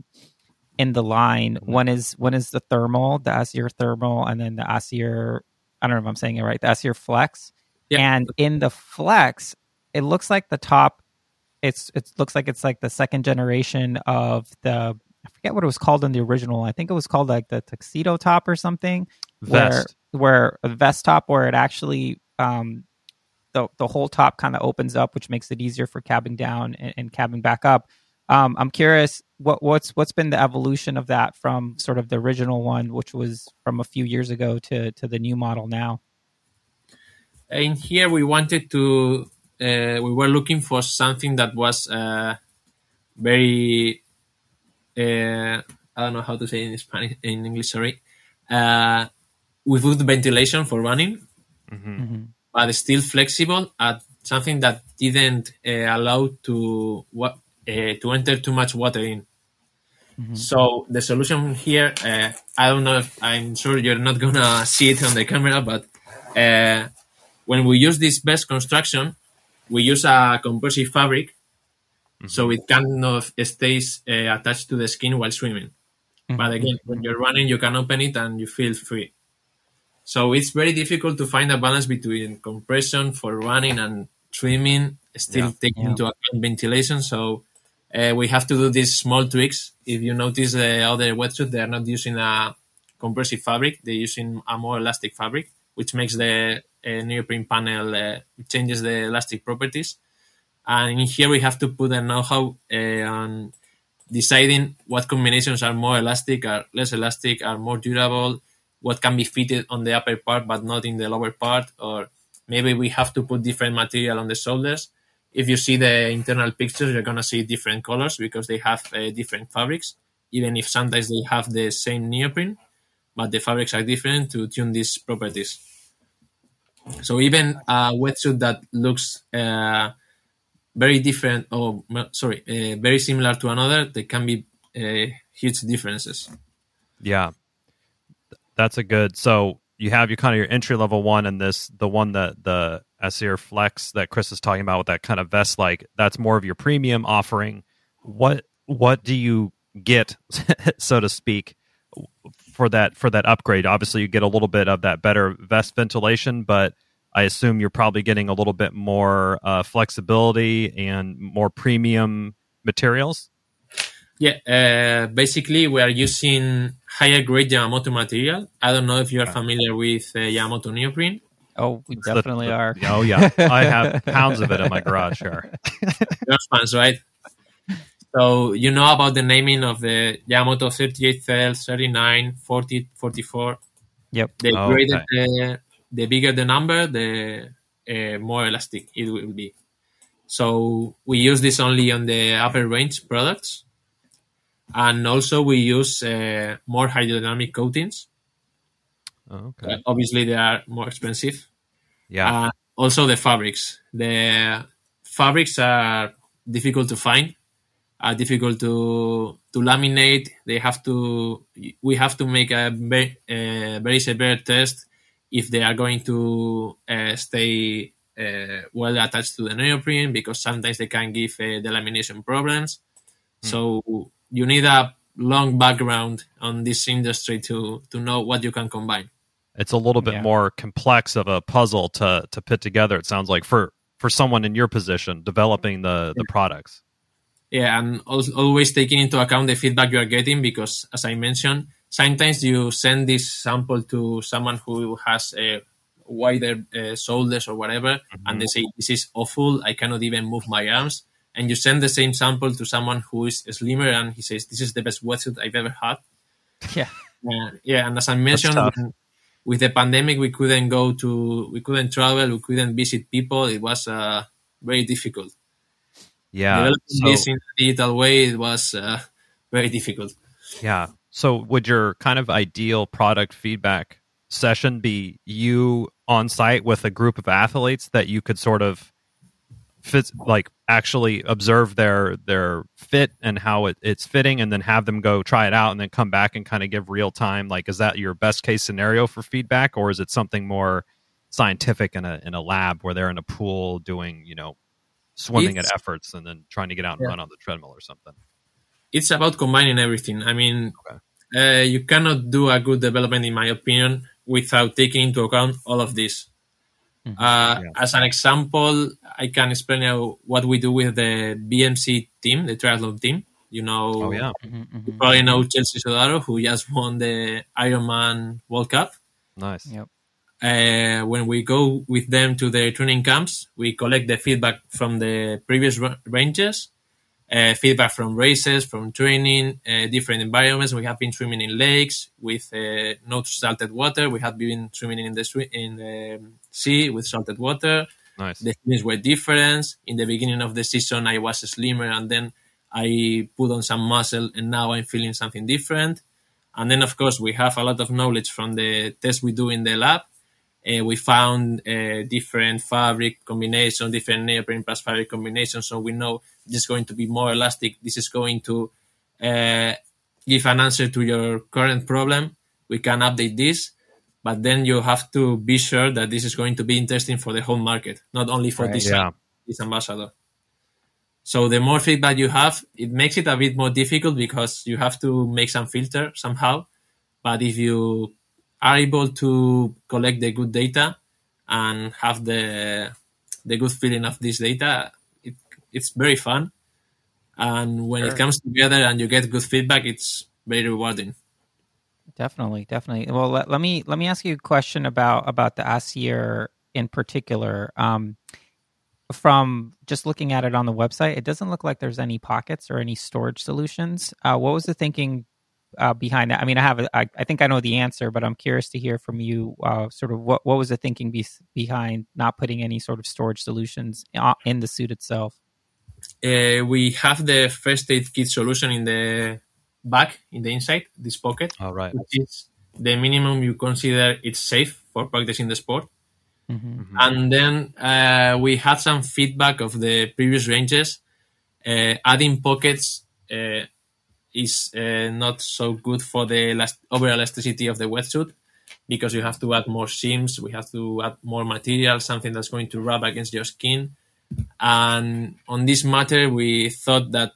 line. One is the thermal, the Acier thermal, and then the Acier. I don't know if I'm saying it right. The Acier Flex. Yeah. And in the Flex, it looks like the top. It looks like it's like the second generation of the. I forget what it was called in the original. I think it was called like the tuxedo top or something. Vest. Where a vest top, where it actually. The whole top kind of opens up, which makes it easier for cabbing down and cabbing back up. I'm curious, what's been the evolution of that from sort of the original one, which was from a few years ago, to the new model now? In here, we wanted to. We were looking for something that was very. I don't know how to say in Spanish, in English. Sorry, with good ventilation for running, but still flexible. At something that didn't allow to enter too much water in. So the solution here, I don't know if I'm sure you're not gonna see it on the camera, but when we use this vest construction, we use a composite fabric, so it kind of stays attached to the skin while swimming. But again, when you're running, you can open it and you feel free. So it's very difficult to find a balance between compression for running and swimming, still taking into account ventilation. So we have to do these small tweaks. If you notice the other wetsuit, they are not using a compressive fabric. They're using a more elastic fabric, which makes the neoprene panel, changes the elastic properties. And in here, we have to put a know-how on deciding what combinations are more elastic, are less elastic, are more durable, what can be fitted on the upper part but not in the lower part, or maybe we have to put different material on the shoulders. If you see the internal pictures, you're going to see different colors because they have different fabrics, even if sometimes they have the same neoprene, but the fabrics are different to tune these properties. So even a wetsuit that looks very different, very similar to another, there can be huge differences. Yeah, that's a good. So you have your kind of your entry level one, and the one that the Acer Flex that Chris is talking about with that kind of vest, like that's more of your premium offering. What do you get, so to speak, for that upgrade? Obviously, you get a little bit of that better vest ventilation, but I assume you're probably getting a little bit more flexibility and more premium materials. Yeah, basically we are using higher grade Yamamoto material. I don't know if you are familiar with Yamamoto neoprene. Oh, we definitely are. Oh yeah, I have pounds of it in my garage here. You're fans, right? So you know about the naming of the Yamamoto 38 cells, 39, 40, 44. Yep. The bigger the number, the more elastic it will be. So we use this only on the upper range products. And also we use more hydrodynamic coatings. Okay. Obviously, they are more expensive. Yeah. Also, the fabrics. The fabrics are difficult to find, are difficult to laminate. We have to make a very severe test if they are going to stay well attached to the neoprene, because sometimes they can give the lamination problems. So you need a long background on this industry to know what you can combine. It's a little bit more complex of a puzzle to put together, it sounds like, for someone in your position developing the products. Yeah, and always taking into account the feedback you are getting, because as I mentioned, sometimes you send this sample to someone who has a wider shoulders or whatever, and they say, this is awful, I cannot even move my arms. And you send the same sample to someone who is slimmer, and he says, this is the best wetsuit I've ever had. Yeah. And as I mentioned, with the pandemic, we couldn't travel, we couldn't visit people. It was very difficult. Yeah. Developing this in a digital way, it was very difficult. Yeah. So would your kind of ideal product feedback session be you on site with a group of athletes that you could sort of actually observe their fit and how it's fitting, and then have them go try it out and then come back and kind of give real time? Like, is that your best case scenario for feedback, or is it something more scientific in a lab where they're in a pool doing, swimming at efforts and then trying to get out and run on the treadmill or something? It's about combining everything. I mean, you cannot do a good development, in my opinion, without taking into account all of this. As an example, I can explain what we do with the BMC team, the triathlon team. You probably know Chelsea Sodaro, who just won the Ironman World Cup. Nice. Yep. When we go with them to their training camps, we collect the feedback from the previous ranges, feedback from races, from training, different environments. We have been swimming in lakes with no salted water. We have been swimming in the sea with salted water. Nice. The feelings were different. In the beginning of the season, I was slimmer, and then I put on some muscle, and now I'm feeling something different. And then, of course, we have a lot of knowledge from the tests we do in the lab. We found different fabric combinations, different neoprene plus fabric combinations. So we know this is going to be more elastic. This is going to give an answer to your current problem. We can update this, but then you have to be sure that this is going to be interesting for the whole market, not only for this ambassador. So the more feedback you have, it makes it a bit more difficult because you have to make some filter somehow. But if you are able to collect the good data and have the good feeling of this data, it's very fun. And when it comes together and you get good feedback, it's very rewarding. Definitely. Well, let me ask you a question about the Acier in particular. From just looking at it on the website, it doesn't look like there's any pockets or any storage solutions. What was the thinking behind that? I mean, I think I know the answer, but I'm curious to hear from you. Sort of what was the thinking behind not putting any sort of storage solutions in the suit itself? We have the first aid kit solution in the back, in the inside, this pocket. All right. Which is the minimum you consider it's safe for practicing the sport. Mm-hmm. And then we had some feedback of the previous ranges. Adding pockets is not so good for the over elasticity of the wetsuit because you have to add more seams, we have to add more material, something that's going to rub against your skin. And on this matter, we thought that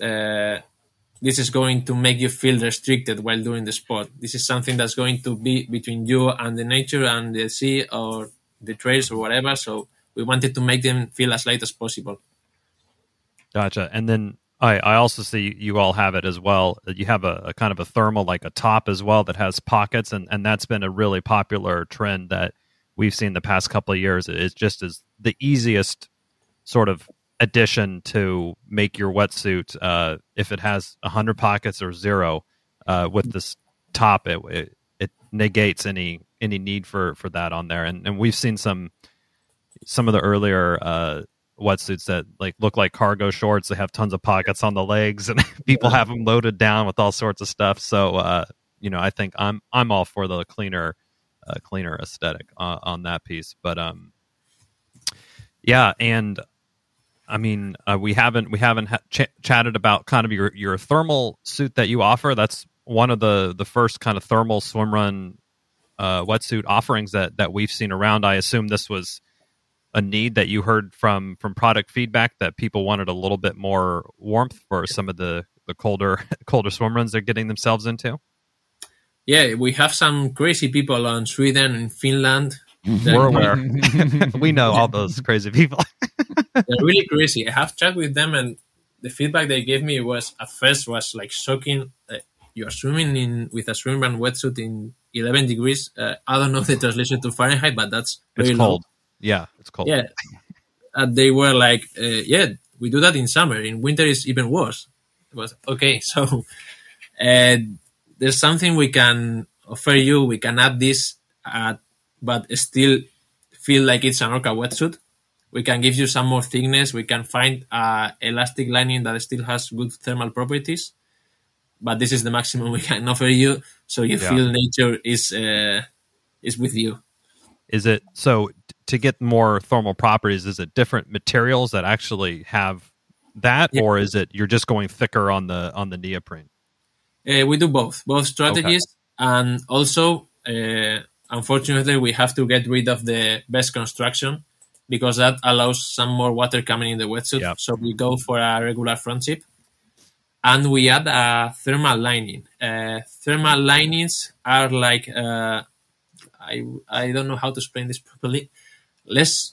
this is going to make you feel restricted while doing the sport. This is something that's going to be between you and the nature and the sea or the trails or whatever. So we wanted to make them feel as light as possible. Gotcha. And then I also see you all have it as well. You have a kind of a thermal, like a top as well that has pockets. And that's been a really popular trend that we've seen the past couple of years. It's just as the easiest sort of addition to make your wetsuit, if it has 100 pockets or 0, with this top, it negates any need for that on there. And we've seen some of the earlier wetsuits that look like cargo shorts. They have tons of pockets on the legs, and people have them loaded down with all sorts of stuff. So I think I'm all for the cleaner aesthetic on that piece. But yeah, and I mean, we haven't chatted about kind of your thermal suit that you offer. That's one of the first kind of thermal swim run wetsuit offerings that we've seen around. I assume this was a need that you heard from product feedback, that people wanted a little bit more warmth for some of the colder swim runs they're getting themselves into. Yeah, we have some crazy people on Sweden and Finland. We're aware. We know all those crazy people. They're really crazy. I have chat with them, and the feedback they gave me was at first like shocking. You are swimming with a swim run wetsuit in 11 degrees. I don't know the translation to Fahrenheit, but that's very cold. low. Yeah, it's cold. Yeah, they were like, yeah, we do that in summer. In winter, it's even worse. It was okay. So there's something we can offer you. We can add this, but still feel like it's an Orca wetsuit. We can give you some more thickness. We can find elastic lining that still has good thermal properties. But this is the maximum we can offer you, so you feel nature is with you. Is it so to get more thermal properties? Is it different materials that actually have that, or is it you're just going thicker on the neoprene? We do both strategies, and also unfortunately we have to get rid of the best construction because that allows some more water coming in the wetsuit. Yep. So we go for a regular front zip. And we add a thermal lining. Thermal linings are like, I don't know how to explain this properly, less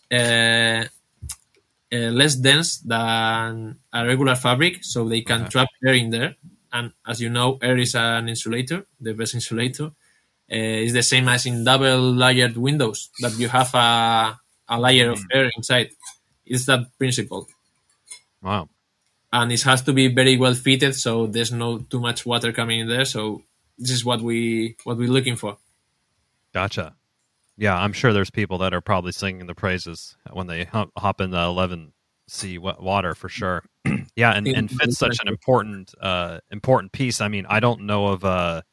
dense than a regular fabric, so they can trap air in there. And as you know, air is an insulator, the best insulator. It's the same as in double-layered windows, that you have a layer of air inside. It's that principle. Wow. and it has to be very well fitted, so there's no too much water coming in there. So this is what we're looking for. Gotcha. Yeah, I'm sure there's people that are probably singing the praises when they hop in the 11C water for sure. Yeah, and fit's such an important piece. I mean, I don't know of a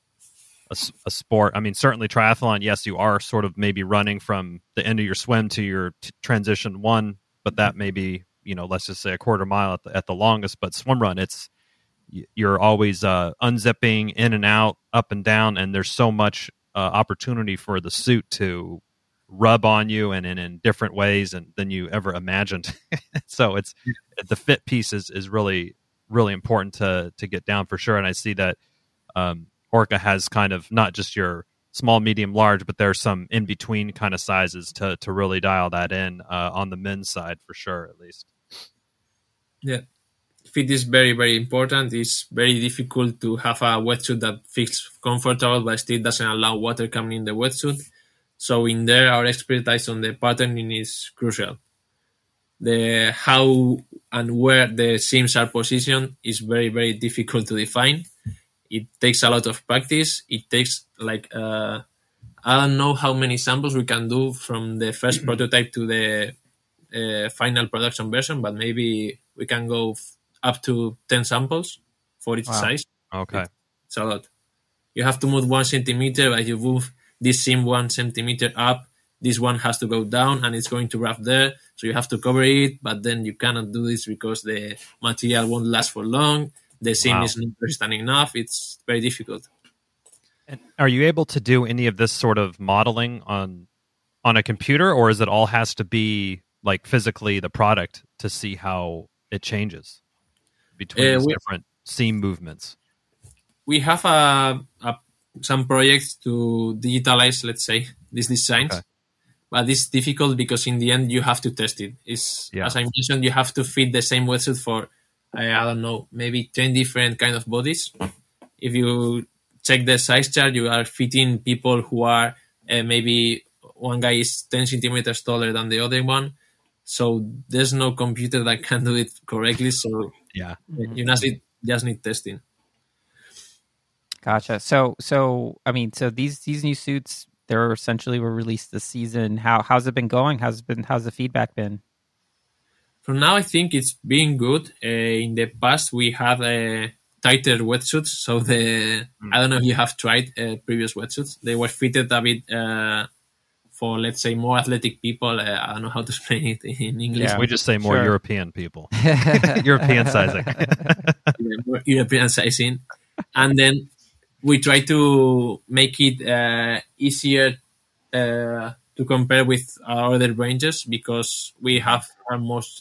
sport. I mean, certainly triathlon. Yes, you are sort of maybe running from the end of your swim to your transition one, but that may be, let's just say a quarter mile at the longest. But swim run, you're always unzipping in and out, up and down, and there's so much opportunity for the suit to rub on you and in different ways than you ever imagined. So it's the fit piece is really, really important to get down for sure. And I see that Orca has kind of not just your small, medium, large, but there's some in between kind of sizes to really dial that in on the men's side for sure, at least. Yeah. Fit is very, very important. It's very difficult to have a wetsuit that feels comfortable but still doesn't allow water coming in the wetsuit. So in there, our expertise on the patterning is crucial. The how and where the seams are positioned is very, very difficult to define. It takes a lot of practice. It takes I don't know how many samples we can do from the first prototype to the final production version, but maybe we can go up to 10 samples for each size. Okay. It's a lot. You have to move 1 centimeter, but you move this seam 1 centimeter up, this one has to go down and it's going to wrap there. So you have to cover it, but then you cannot do this because the material won't last for long. The seam is not resistant enough. It's very difficult. And are you able to do any of this sort of modeling on a computer, or is it all has to be like physically the product to see how it changes between these different seam movements? We have some projects to digitalize, let's say, these designs. Okay. But it's difficult because in the end you have to test it. As I mentioned, you have to fit the same wetsuit for, I don't know, maybe 10 different kind of bodies. If you check the size chart, you are fitting people who are maybe one guy is 10 centimeters taller than the other one. So there's no computer that can do it correctly. So you just need testing. Gotcha. So I mean, so these new suits, they're essentially were released this season. How's it been going? How's the feedback been? For now, I think it's been good. In the past, we had tighter wetsuits. So I don't know if you have tried previous wetsuits. They were fitted a bit for, let's say, more athletic people. I don't know how to explain it in English. Yeah, we just say more European people. European sizing. More European sizing. And then we try to make it easier to compare with our other ranges because we have most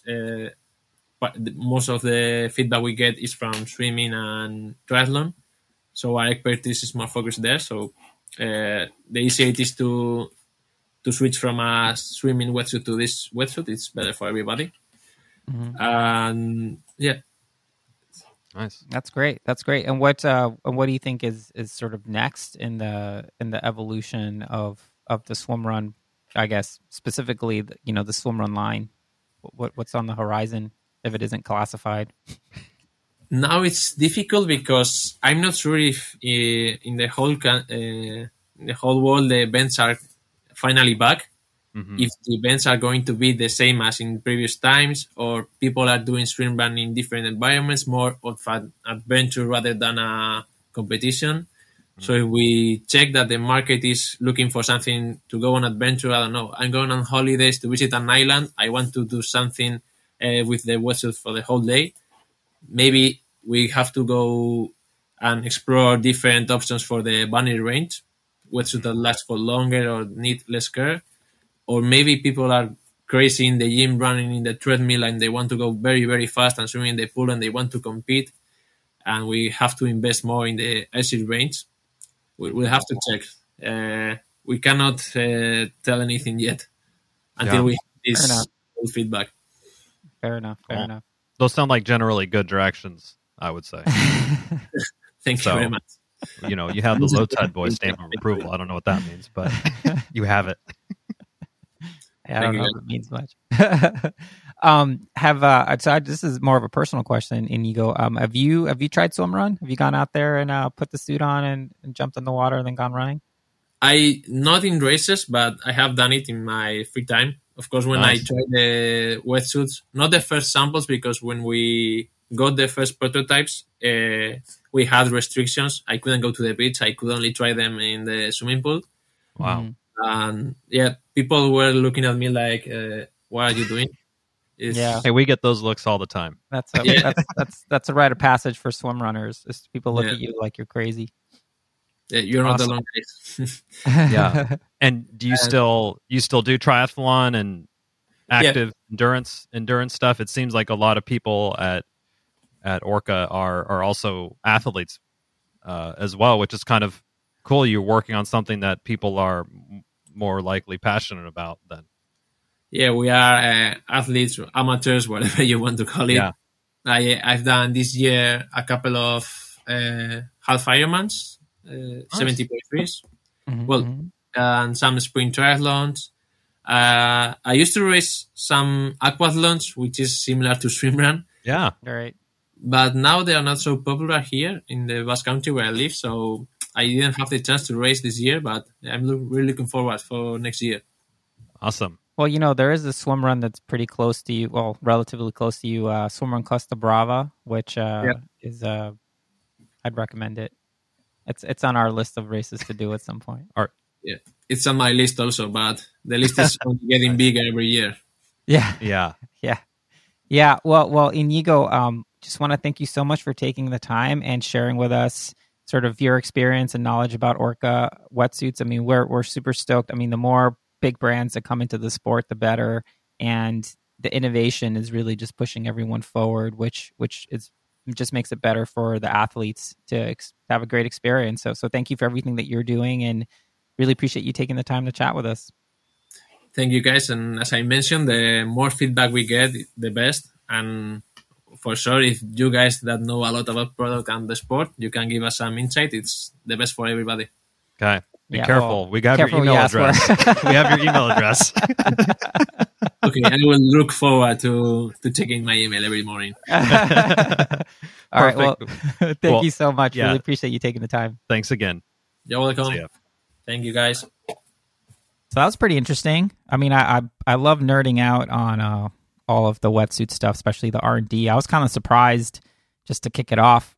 of the feedback we get is from swimming and triathlon. So our expertise is more focused there. So the easier it is to switch from a swimming wetsuit to this wetsuit. It's better for everybody. Mm-hmm. And nice. That's great. And what do you think is sort of next in the evolution of the swim run? I guess specifically, the swim run line. What's on the horizon if it isn't classified? Now it's difficult because I'm not sure if in the whole world the events are finally back. Mm-hmm. If the events are going to be the same as in previous times, or people are doing swim run in different environments, more of an adventure rather than a competition. Mm-hmm. So if we check that the market is looking for something to go on adventure, I don't know, I'm going on holidays to visit an island, I want to do something with the wetsuit for the whole day. Maybe we have to go and explore different options for the bunny range, wetsuit that lasts for longer or need less care. Or maybe people are crazy in the gym, running in the treadmill, and they want to go very, very fast and swimming in the pool, and they want to compete. And we have to invest more in the icy range. We'll have to check. We cannot tell anything yet until we have this full feedback. Fair enough. Those sound like generally good directions, I would say. Thank you very much. You have the low tide boy stamp of approval. I don't know what that means, but you have it. I don't know if it means much. This is more of a personal question, Inigo. Have you tried swim run? Have you gone out there and put the suit on and jumped in the water and then gone running? I not in races, but I have done it in my free time. Of course, when Nice. I tried the wetsuits, not the first samples, because when we got the first prototypes, we had restrictions. I couldn't go to the beach. I could only try them in the swimming pool. Wow. And yeah, people were looking at me like, "What are you doing?" Yeah. Hey, we get those looks all the time. That's Yeah. that's a rite of passage for swim runners. Is people look Yeah. at you like you're crazy. You're not Awesome. alone, guys. Yeah. And do you still do triathlon and active endurance stuff? It seems like a lot of people at Orca are also athletes as well, which is kind of cool. You're working on something that people are more likely passionate about than. Yeah, we are athletes, amateurs, whatever you want to call it. Yeah. I've done this year a couple of half Ironmans, 70.3s, Mhm, well, mhm. and some sprint triathlons. I used to race some aquathlons, which is similar to swimrun, Yeah. All right. but now they are not so popular here in the Basque Country where I live. So I didn't have the chance to race this year, but I'm really looking forward for next year. Awesome. Well, there is a swim run that's pretty close to you. Well, relatively close to you. Swim run Costa Brava, which is I'd recommend it. It's on our list of races to do at some point. Yeah, it's on my list also, but the list is only getting bigger every year. Yeah. Yeah. Yeah. Well, Inigo, just want to thank you so much for taking the time and sharing with us sort of your experience and knowledge about Orca wetsuits. I mean, we're super stoked. I mean, the more big brands that come into the sport, the better. And the innovation is really just pushing everyone forward, which is just makes it better for the athletes to have a great experience. So thank you for everything that you're doing, and really appreciate you taking the time to chat with us. Thank you, guys. And as I mentioned, the more feedback we get, the best. And for sure, if you guys that know a lot about product and the sport, you can give us some insight. It's the best for everybody. Okay. Be Yeah, careful. well, We got careful your email what you ask address. We have your email address. Okay, I will look forward to checking my email every morning. All right. Well, Perfect. thank you so much. yeah. Really appreciate you taking the time. Thanks again. You're welcome. See ya. Thank you, guys. So that was pretty interesting. I mean, I love nerding out on all of the wetsuit stuff, especially the R&D. I was kind of surprised, just to kick it off,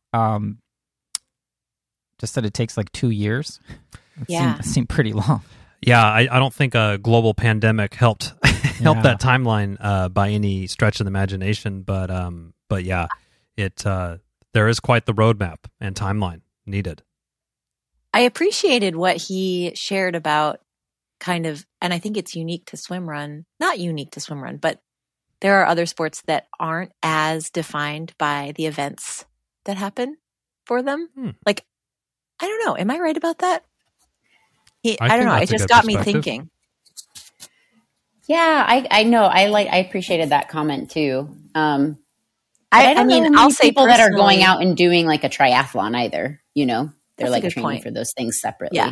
just that it takes like 2 years. It seemed pretty long. Yeah, I don't think a global pandemic helped Yeah. that timeline by any stretch of the imagination. But yeah, there is quite the roadmap and timeline needed. I appreciated what he shared about kind of, and I think it's unique to swimrun, not unique to swimrun, but there are other sports that aren't as defined by the events that happen for them. Like, I don't know. Am I right about that? I don't know. It just got me thinking. Yeah, I know. I appreciated that comment too. I I mean, know I'll say people that are going personally- out and doing like a triathlon either. They're That's a like good training point. for those things separately. Yeah.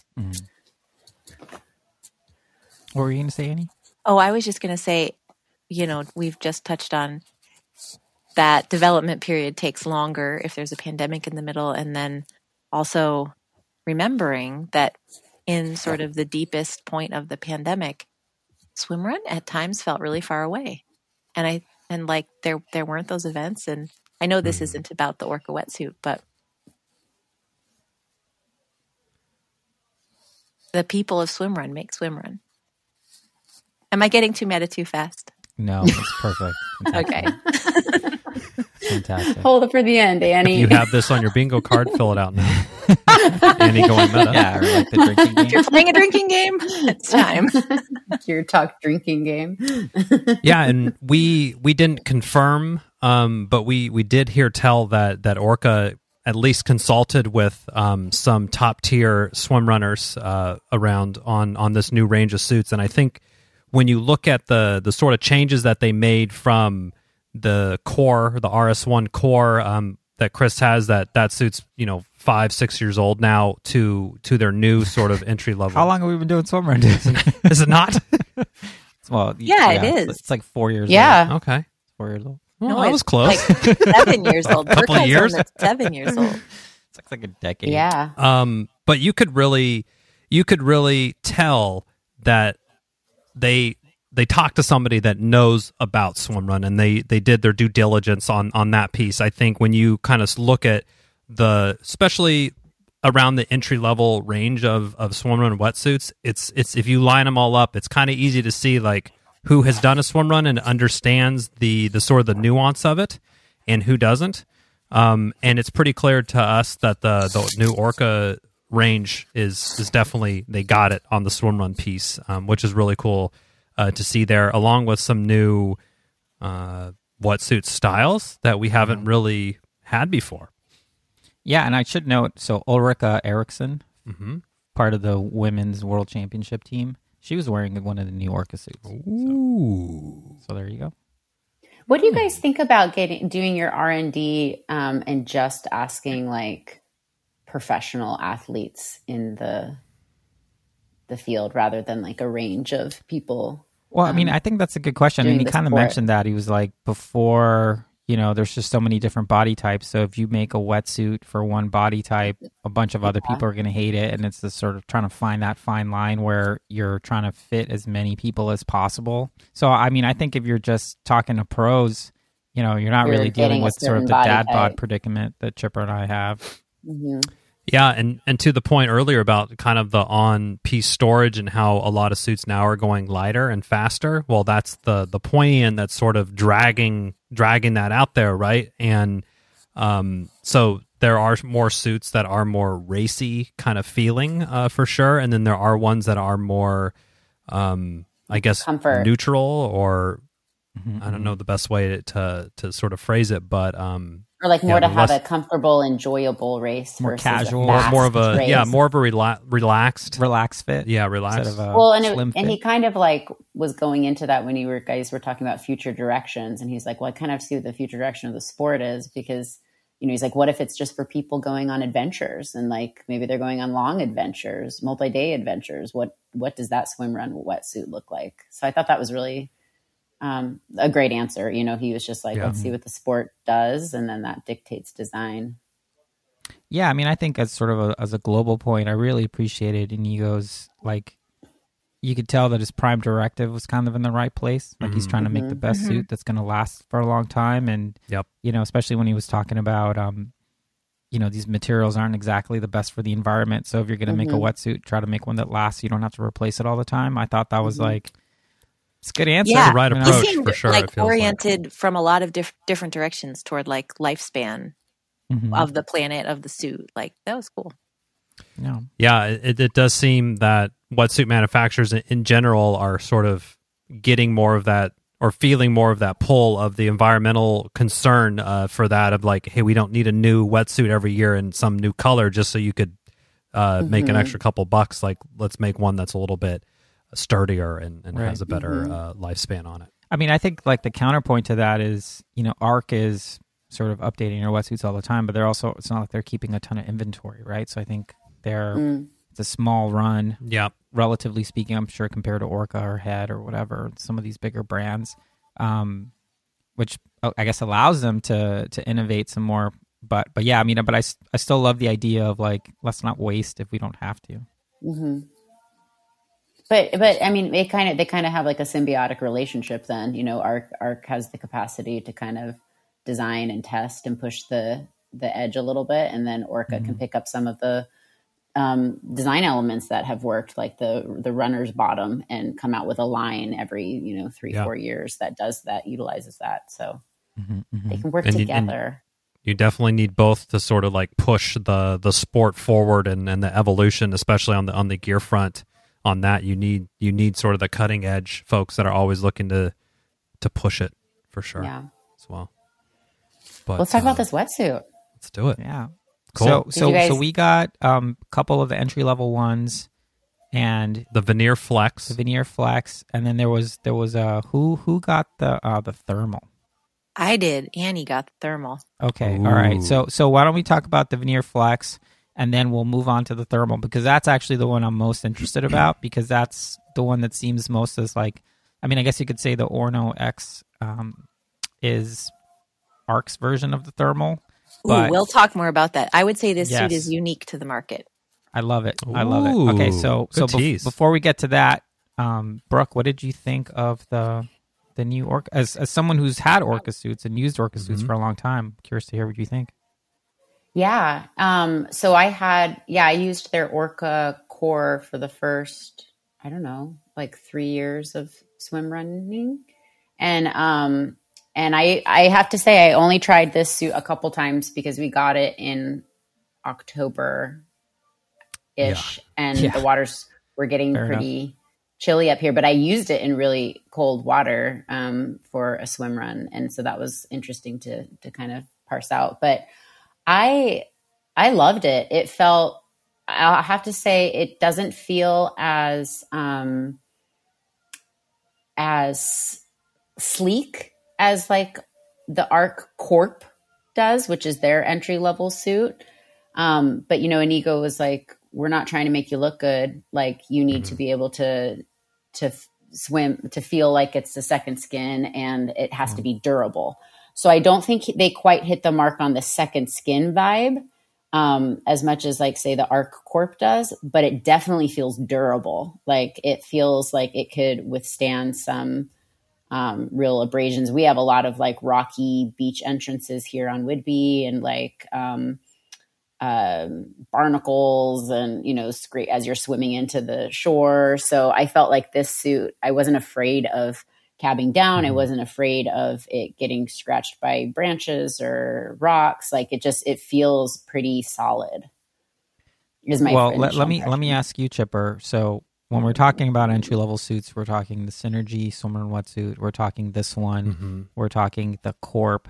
What were you going to say, Annie? Oh, I was just going to say, we've just touched on that development period takes longer if there's a pandemic in the middle. And then also remembering that in sort of the deepest point of the pandemic, swimrun at times felt really far away. And there weren't those events. And I know this isn't about the Orca wetsuit, but the people of swimrun make swimrun. Am I getting too meta too fast? No, it's perfect. Okay. Fantastic. Hold it for the end, Annie. You have this on your bingo card. Fill it out now. Annie going meta. Yeah, or like the drinking game. If you're playing a drinking game, it's time. Your talk drinking game. Yeah, and we didn't confirm, but we did hear tell that Orca at least consulted with some top tier swim runners around on this new range of suits, and I think when you look at the sort of changes that they made from the core, the RS1 core that Chris has, that suit's 5-6 years old now, to their new sort of entry level. How long have we been doing swimrun? Is it not? Well, Yeah, it is. It's like 4 years Yeah. old. Okay. 4 years old. Well, No, I was it's close. Like 7 years old. A couple of Burke's years? one that's 7 years old. It's like a decade. Yeah. But you could really tell that they talked to somebody that knows about swim run, and they did their due diligence on that piece. I think when you kind of look at especially around the entry level range of swim run wetsuits, it's if you line them all up, it's kind of easy to see like who has done a swim run and understands the sort of the nuance of it, and who doesn't. And it's pretty clear to us that the new Orca range is definitely, they got it on the swim run piece, which is really cool to see there, along with some new wetsuit styles that we haven't really had before. Yeah, and I should note, so Ulrika Eriksson, Mm-hmm. part of the women's world championship team, she was wearing one of the new Orca suits. Ooh. So there you go. What do you guys think about doing your R&D and just asking like professional athletes in the field rather than like a range of people? Well, I mean, I think that's a good question. And doing he the kind of sport. mentioned that. He was like, before, there's just so many different body types. So if you make a wetsuit for one body type, a bunch of other people are going to hate it. And it's the sort of trying to find that fine line where you're trying to fit as many people as possible. So, I mean, I think if you're just talking to pros, you're not You're really dealing getting a with sort of certain the body dad bod type. predicament that Chipper and I have. Mm-hmm. Yeah, and to the point earlier about kind of the on-piece storage and how a lot of suits now are going lighter and faster. Well, that's the pointy end that's sort of dragging that out there, right? And so there are more suits that are more racy kind of feeling for sure, and then there are ones that are more, I guess, Comfort. neutral, or Mm-hmm. I don't know the best way to sort of phrase it, but Or like more to the have less- a comfortable, enjoyable race, More versus casual. a fast more of a race. more of a relaxed, Relax fit. relaxed. Instead of a Well, and slim and fit. he kind of like was going into that when you guys were talking about future directions, and he's like, well, I kind of see what the future direction of the sport is, because he's like, what if it's just for people going on adventures, and like maybe they're going on long adventures, multi-day adventures. What does that swim run wetsuit look like? So I thought that was really a great answer. He was just like, Yeah. let's see what the sport does, and then that dictates design. Yeah, I mean, I think as sort of as a global point, I really appreciated Inigo's, like, you could tell that his prime directive was kind of in the right place. Like, he's trying to make the best suit that's going to last for a long time. And, Yep. Especially when he was talking about, these materials aren't exactly the best for the environment. So if you're going to make a wetsuit, try to make one that lasts. You don't have to replace it all the time. I thought that was like, it's a good answer. Yeah, the right You know? approach. He seemed for sure, it like feels like. oriented from a lot of different directions toward like lifespan Mhm. of the planet, of the suit. Like, that was cool. Yeah. Yeah, it does seem that wetsuit manufacturers in general are sort of getting more of that, or feeling more of that pull of the environmental concern for that, of like, hey, we don't need a new wetsuit every year in some new color just so you could make an extra couple bucks. Like, let's make one that's a little bit sturdier and Right. has a better lifespan on it. I mean, I think like the counterpoint to that is, ARC is sort of updating their wetsuits all the time, but it's not like they're keeping a ton of inventory, right? So I think it's a small run, Yeah. relatively speaking, I'm sure, compared to Orca or Head or whatever, some of these bigger brands, which I guess allows them to innovate some more. But yeah, I mean, but I still love the idea of like, let's not waste if we don't have to. Mm-hmm. But I mean, they kind of have like a symbiotic relationship. Then ARC has the capacity to kind of design and test and push the edge a little bit, and then Orca can pick up some of the design elements that have worked, like the runner's bottom, and come out with a line every 3-4 years that utilizes that. So they can work And together. You definitely need both to sort of like push the sport forward and the evolution, especially on the gear front. On that, you need sort of the cutting edge folks that are always looking to push it for sure. Yeah. As well. But Let's talk about this wetsuit. Let's do it. Yeah. Cool. So we got a couple of the entry level ones, and The Veneer Flex. the Veneer Flex, and then there was who got the thermal. I did. Annie got the thermal. Okay, Ooh. all right. So why don't we talk about the Veneer Flex, and then we'll move on to the thermal, because that's actually the one I'm most interested about, because that's the one that seems most as like I mean, I guess you could say the Orno X is Arc's version of the thermal. But Ooh, we'll talk more about that. I would say this Yes. suit is unique to the market. I love it. I love it. Okay, so good tease. before we get to that, Brooke, what did you think of the new Orca? As someone who's had Orca suits and used Orca suits for a long time, curious to hear what you think. Yeah. So I used their Orca core for the first, I don't know, like 3 years of swim running. And I have to say, I only tried this suit a couple times because we got it in October ish, and the waters were getting pretty chilly up here, but I used it in really cold water, for a swim run. And so that was interesting to kind of parse out, but I loved it. It felt, I'll have to say, it doesn't feel as sleek as like the Arc Corp does, which is their entry level suit. But Inigo was like, we're not trying to make you look good. Like, you need to be able to swim, to feel like it's the second skin, and it has to be durable. So I don't think they quite hit the mark on the second skin vibe, as much as like say the Arc Corp does, but it definitely feels durable. Like, it feels like it could withstand some real abrasions. We have a lot of like rocky beach entrances here on Whidbey, and like barnacles, and scrape as you're swimming into the shore. So I felt like this suit, I wasn't afraid of cabbing down. I wasn't afraid of it getting scratched by branches or rocks. Like, it feels pretty solid. Let me ask you, Chipper. So when we're talking about entry level suits, we're talking the Synergy swimmer and wetsuit. We're talking this one. We're talking the Corp.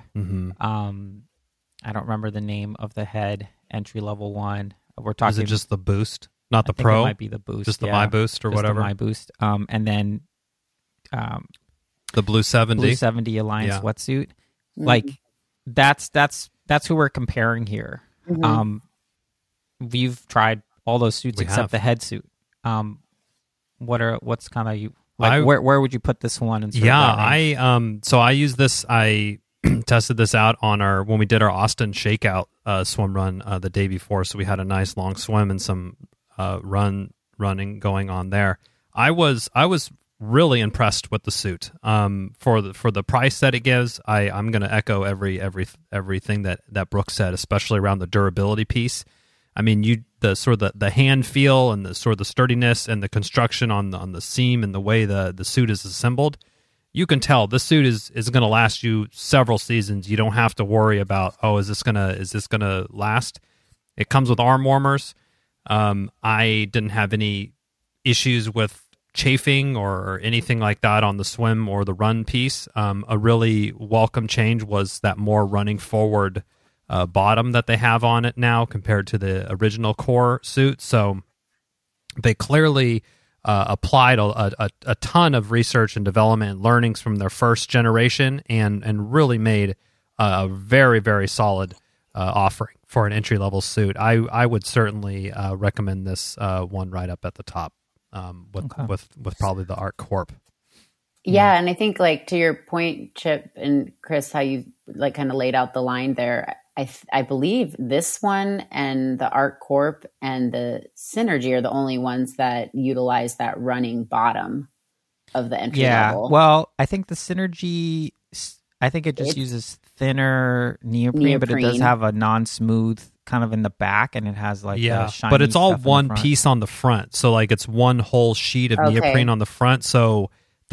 I don't remember the name of the head entry level one. We're talking. Is it just the Boost, not the I think Pro? It might be the Boost. Just the My Boost or just whatever. The My Boost. And then the Blue 70. Blue 70 Alliance wetsuit. Like, that's who we're comparing here. We've tried all those suits except the head suit. What's kind of you like? Where would you put this one? I use this. I tested this out on when we did our Austin Shakeout swim run the day before. So we had a nice long swim and some running going on there. I was really impressed with the suit. For the price that it gives, I'm going to echo everything that Brooke said, especially around the durability piece. I mean, the hand feel and the sort of the sturdiness and the construction on the seam and the way the suit is assembled, you can tell this suit is going to last you several seasons. You don't have to worry about, is this gonna last? It comes with arm warmers. I didn't have any issues with chafing or anything like that on the swim or the run piece. A really welcome change was that more running forward bottom that they have on it now compared to the original core suit. So they clearly applied a ton of research and development and learnings from their first generation and really made a very, very solid offering for an entry-level suit. I would certainly recommend this one right up at the top with probably the Arc Corp. Yeah, and I think, like, to your point, Chip and Chris, how you like kind of laid out the line there, I believe this one and the Arc Corp and the Synergy are the only ones that utilize that running bottom of the entry level. Well, I think the Synergy, it just uses thinner neoprene, but it does have a non-smooth kind of in the back, and it has like shiny but it's all stuff in one the front. piece on the front. So like it's one whole sheet of neoprene on the front. So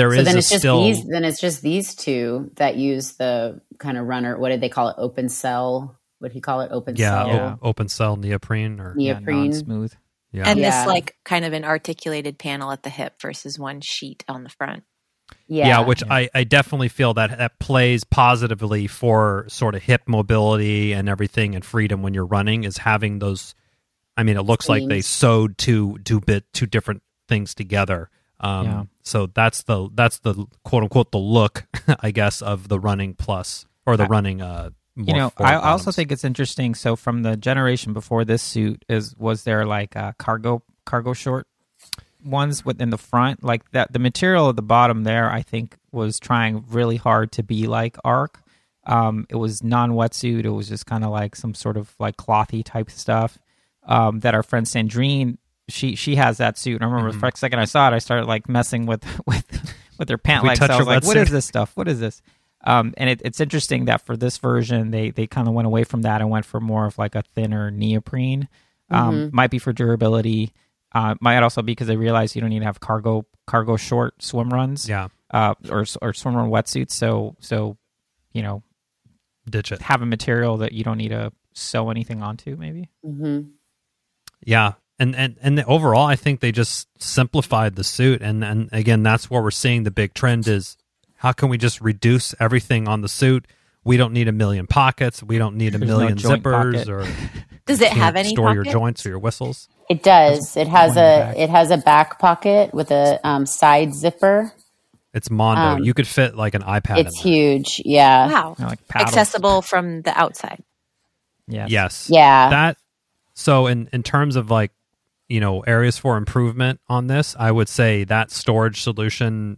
it's just these two that use the kind of runner. What did they call it? Open cell. What do you call it? Open cell. Yeah, open cell neoprene or neoprene. Non-smooth. Yeah. And this like kind of an articulated panel at the hip versus one sheet on the front. Which I definitely feel that plays positively for sort of hip mobility and everything and freedom when you're running, is having those. I mean, it looks like they sewed two different things together. So that's the quote unquote the look, I guess, of the Running Plus or the Running. I also think it's interesting. So from the generation before this suit was there like a cargo short ones within the front, like that, the material at the bottom there, I think was trying really hard to be like Arc. It was non-wetsuit. It was just kind of like some sort of like clothy type stuff. That our friend Sandrine, she has that suit. And I remember for a second I saw it, I started like messing with her pant legs. I was like, what is this stuff? What is this? And it's interesting that for this version, they kind of went away from that and went for more of like a thinner neoprene. Might be for durability. Might also be because they realized you don't need to have cargo short swim runs. Yeah. Or swim run wetsuits. So you know, ditch it. Have a material that you don't need to sew anything onto. Maybe. Mm-hmm. Yeah. And overall, I think they just simplified the suit. And again, that's where we're seeing the big trend is how can we just reduce everything on the suit? We don't need a million pockets. We don't need a million zippers. Or does it have any store pockets? your joints or your whistles? It does. It has a back pocket with a side zipper. It's Mondo. You could fit like an iPad. It's huge. Yeah. Wow. Like accessible from the outside. Yes. Yeah. That. So in terms of like, you know, areas for improvement on this, I would say that storage solution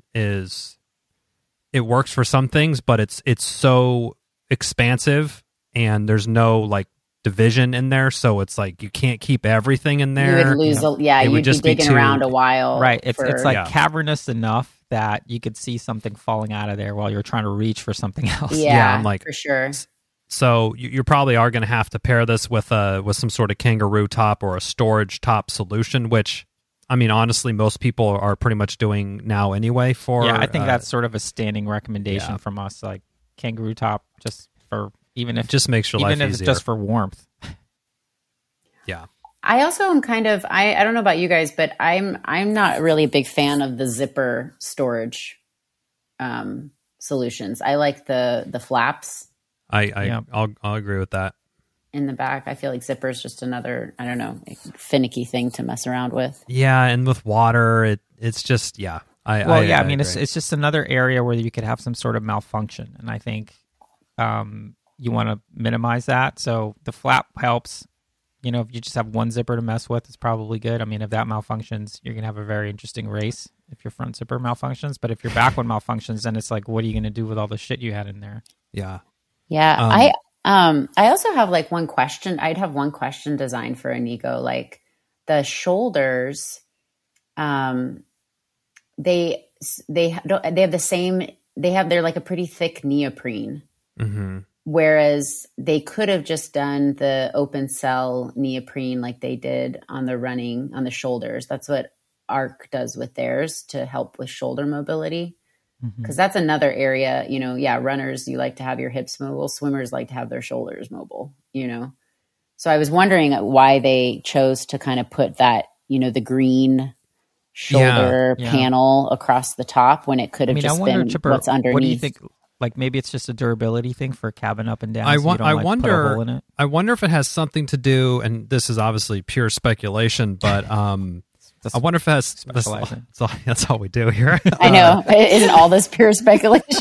it works for some things, but it's so expansive and there's no like division in there, so it's like you can't keep everything in there. You would lose, you'd be digging around a while. Right. It's like cavernous enough that you could see something falling out of there while you're trying to reach for something else. Yeah, I'm like, for sure. So you probably are going to have to pair this with some sort of kangaroo top or a storage top solution, which, I mean, honestly, most people are pretty much doing now anyway. I think that's sort of a standing recommendation from us, like kangaroo top, just for even if it just makes your life easier. Even if it's just for warmth. Yeah. I also am kind of I don't know about you guys, but I'm not really a big fan of the zipper storage solutions. I like the flaps. I'll agree with that. In the back, I feel like zipper is just another, I don't know, finicky thing to mess around with. Yeah, and with water, it's just I mean, it's just another area where you could have some sort of malfunction, and I think you want to minimize that. So the flap helps. You know, if you just have one zipper to mess with, it's probably good. I mean, if that malfunctions, you're gonna have a very interesting race if your front zipper malfunctions. But if your back one malfunctions, then it's like, what are you gonna do with all the shit you had in there? Yeah. Yeah. I also have like one question. I'd have one question designed for Inigo, like the shoulders. They're like a pretty thick neoprene. Mm-hmm. Whereas they could have just done the open cell neoprene like they did on the shoulders. That's what Arc does with theirs to help with shoulder mobility. Because that's another area, you know, runners, you like to have your hips mobile. Swimmers like to have their shoulders mobile, you know. So I was wondering why they chose to kind of put that, you know, the green shoulder panel across the top when it could have just been Chipper, what's underneath. What do you think? Like maybe it's just a durability thing for cabin up and down. I wonder. I wonder if it has something to do, and this is obviously pure speculation, but I wonder if it has. That's all we do here. I know. Isn't all this pure speculation?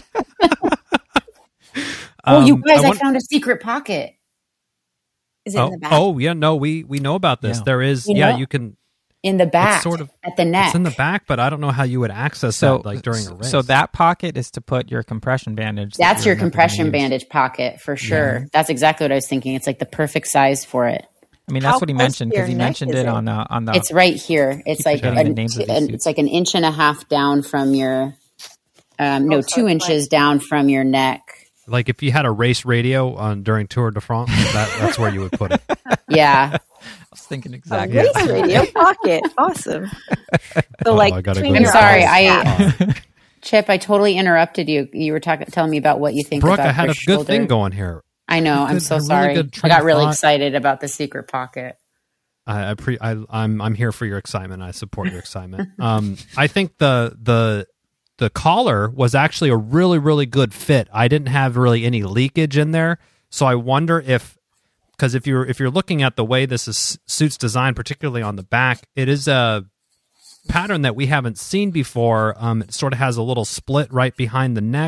You guys! I found a secret pocket. Is it in the back? Oh yeah, no, we know about this. Yeah. There is. You can. In the back, sort of at the neck. It's in the back, but I don't know how you would access that like during a race. So that pocket is to put your compression bandage. That's your compression bandage pocket for sure. Yeah. That's exactly what I was thinking. It's like the perfect size for it. I mean, that's what he mentioned because he mentioned it on the. It's right here. It's like it's like an inch and a half down from your. 2 inches down from your neck. Like if you had a race radio on during Tour de France, that's where you would put it. Yeah. I was thinking exactly. Race radio pocket, awesome. So I'm sorry, Chip. I totally interrupted you. You were telling me about what you think. Brooke, about I had your a shoulder. good thing going here. I know. I'm so sorry. I got really excited about the secret pocket. I'm here for your excitement. I support your excitement. I think the collar was actually a really, really good fit. I didn't have really any leakage in there, so I wonder because if you're looking at the way this suit's designed, particularly on the back, it is a pattern that we haven't seen before. It sort of has a little split right behind the neck.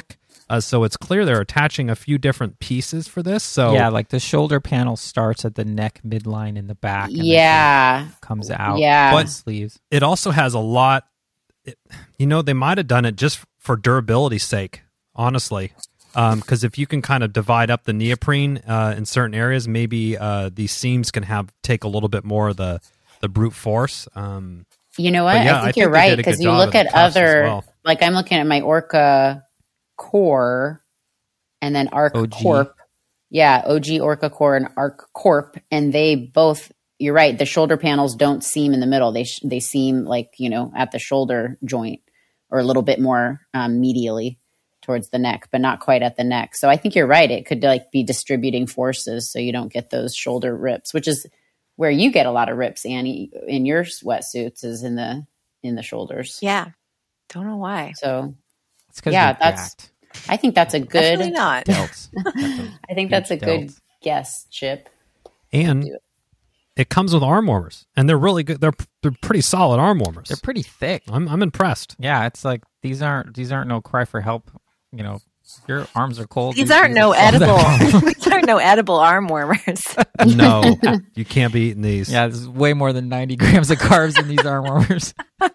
So it's clear they're attaching a few different pieces for this. So yeah, like the shoulder panel starts at the neck midline in the back. And Yeah. comes out. Yeah. But sleeves. it also has a lot. They might have done it just for durability's sake, honestly. Because if you can kind of divide up the neoprene in certain areas, maybe these seams can take a little bit more of the brute force. You know what? But yeah, I think you're right, because you look at other, well. like I'm looking at my Orca Core and then Arc OG. Corp. Yeah, OG Orca Core and Arc Corp, and they both. You're right. The shoulder panels don't seam in the middle. They seam like at the shoulder joint or a little bit more medially towards the neck, but not quite at the neck. So I think you're right. It could be distributing forces, so you don't get those shoulder rips, which is where you get a lot of rips, Annie, in your wetsuits, is in the shoulders. Yeah. Don't know why. So It's because that's. I think that's a good. Definitely not. delts. I think that's a good delts. guess, Chip. And Do it. it comes with arm warmers, and they're really good. They're pretty solid arm warmers. They're pretty thick. I'm impressed. Yeah, it's like these aren't no cry for help. Your arms are cold. These aren't no edible. These aren't no edible arm warmers. No, you can't be eating these. Yeah, there's way more than 90 grams of carbs in these arm warmers.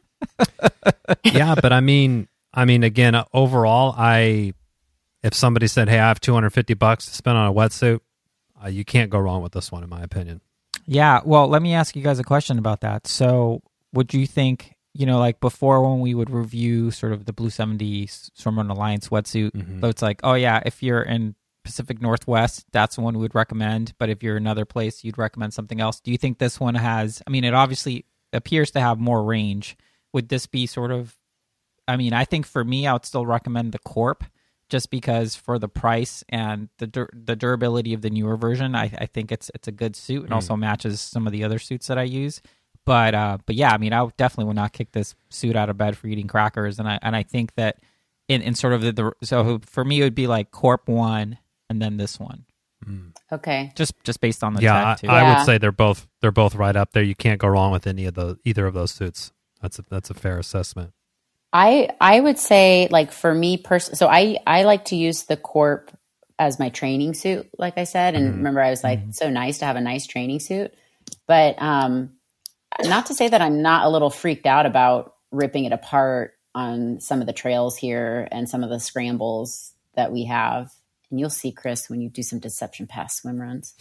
Yeah, but I mean, again, overall, if somebody said, "Hey, I have $250 to spend on a wetsuit," you can't go wrong with this one, in my opinion. Yeah, well, let me ask you guys a question about that. So, would you think, like before when we would review sort of the Blue 70 Swimrun Alliance wetsuit, so it's like, oh yeah, if you're in Pacific Northwest, that's the one we would recommend. But if you're another place, you'd recommend something else. Do you think this one has, it obviously appears to have more range. Would this be sort of, I think for me, I would still recommend the Corp, just because for the price and the durability of the newer version, I think it's a good suit and also matches some of the other suits that I use. But yeah, I definitely would not kick this suit out of bed for eating crackers. And I think that in sort of so for me, it would be like Corp 1 and then this one. Okay. Just based on the Yeah, tech too. I would say they're both right up there. You can't go wrong with either of those suits. That's a fair assessment. I would say, like, for me personally, so I like to use the Corp as my training suit, like I said. And remember, I was like, it's so nice to have a nice training suit. But not to say that I'm not a little freaked out about ripping it apart on some of the trails here and some of the scrambles that we have. And you'll see, Chris, when you do some Deception Pass swim runs.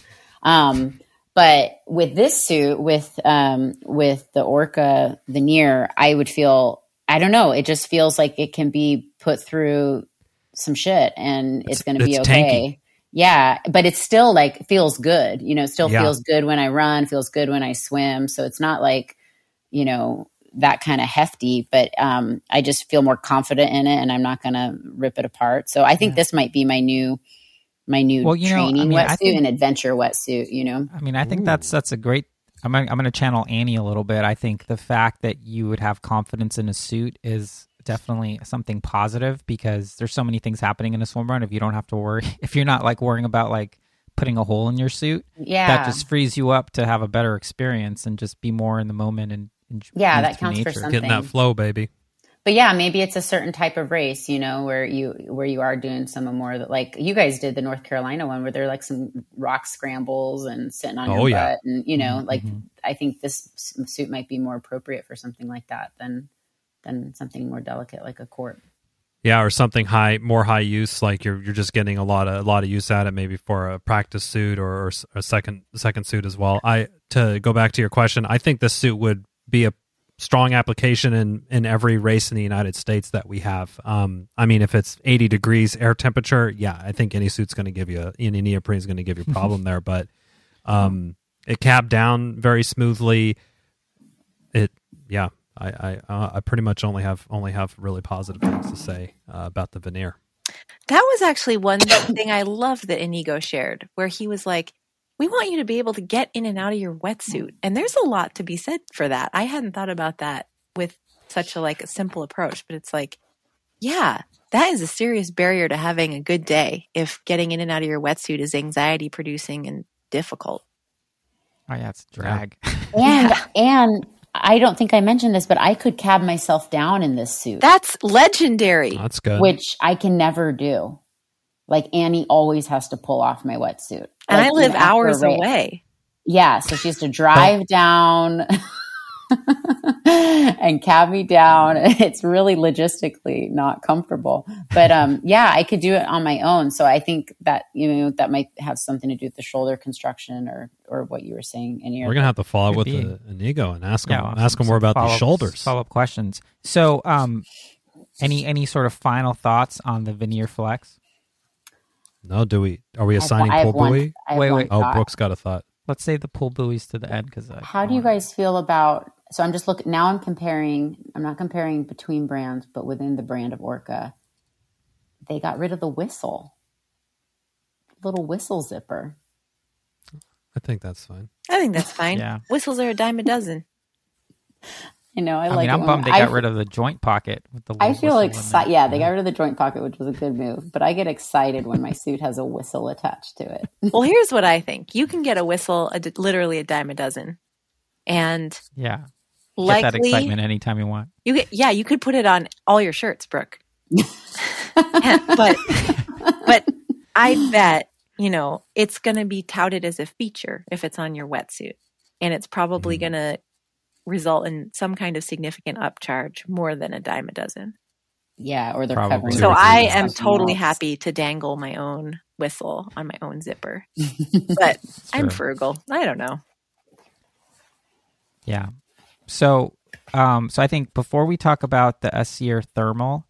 But with this suit, with the Orca veneer, I would feel, I don't know, it just feels like it can be put through some shit and it's going to be okay. Tanky. Yeah, but it's still like feels good. It still feels good when I run, feels good when I swim. So it's not like, that kind of hefty, but I just feel more confident in it and I'm not going to rip it apart. So I think this might be my new training wetsuit and adventure wetsuit, I think that's a great, I'm going to channel Annie a little bit. I think the fact that you would have confidence in a suit is definitely something positive, because there's so many things happening in a swim run. If you don't have to worry, if you're not like worrying about like putting a hole in your suit, that just frees you up to have a better experience and just be more in the moment and that counts for something. Getting that flow, baby. But yeah, maybe it's a certain type of race, where you are doing some more that, like you guys did the North Carolina one, where there are like some rock scrambles and sitting on your butt, and I think this suit might be more appropriate for something like that than something more delicate like a Corp. Yeah, or something more high use, like you're just getting a lot of use out of it, maybe for a practice suit or a second suit as well. To go back to your question, I think this suit would be a strong application in every race in the United States that we have. If it's 80 degrees air temperature, I think any suit's going to give you any neoprene is going to give you a problem there. But it capped down very smoothly. I pretty much only have really positive things to say about the veneer. That was actually one thing I loved that Inigo shared, where he was like, we want you to be able to get in and out of your wetsuit. And there's a lot to be said for that. I hadn't thought about that with such a simple approach, but it's like, yeah, that is a serious barrier to having a good day if getting in and out of your wetsuit is anxiety producing and difficult. Oh yeah, it's drag. And I don't think I mentioned this, but I could cab myself down in this suit. That's legendary. That's good. Which I can never do. Like Annie always has to pull off my wetsuit. And Like, I live after a hours race. away. Yeah, so she has to drive down and cab me down. It's really logistically not comfortable. But yeah, I could do it on my own. So I think that, that might have something to do with the shoulder construction or what you were saying in your. We're gonna have to follow up with Could be. Inigo and ask him Yeah, more about the shoulders. Follow-up questions. So, any sort of final thoughts on the Veneer Flex? No, are we assigning I have pull buoy? Wait. Oh, Brooks got a thought. Let's save the pull buoys to the end because. How do you guys feel about? So I'm just looking now. I'm not comparing between brands, but within the brand of Orca, they got rid of the whistle, little whistle zipper. I think that's fine. I think that's fine. Yeah. Whistles are a dime a dozen. I mean, I'm bummed they got rid of the joint pocket with the. I feel excited. Yeah, they got rid of the joint pocket, which was a good move. But I get excited when my suit has a whistle attached to it. Well, here's what I think: you can get a whistle, literally a dime a dozen, and Yeah. Get likely that excitement anytime you want. you could put it on all your shirts, Brooke. but I bet it's going to be touted as a feature if it's on your wetsuit, and it's probably going to result in some kind of significant upcharge, more than a dime a dozen. Yeah, or they're Probably. covering. So it I with am something totally else. happy to dangle my own whistle on my own zipper, but I'm frugal. I don't know. Yeah. So I think before we talk about the Essier Thermal,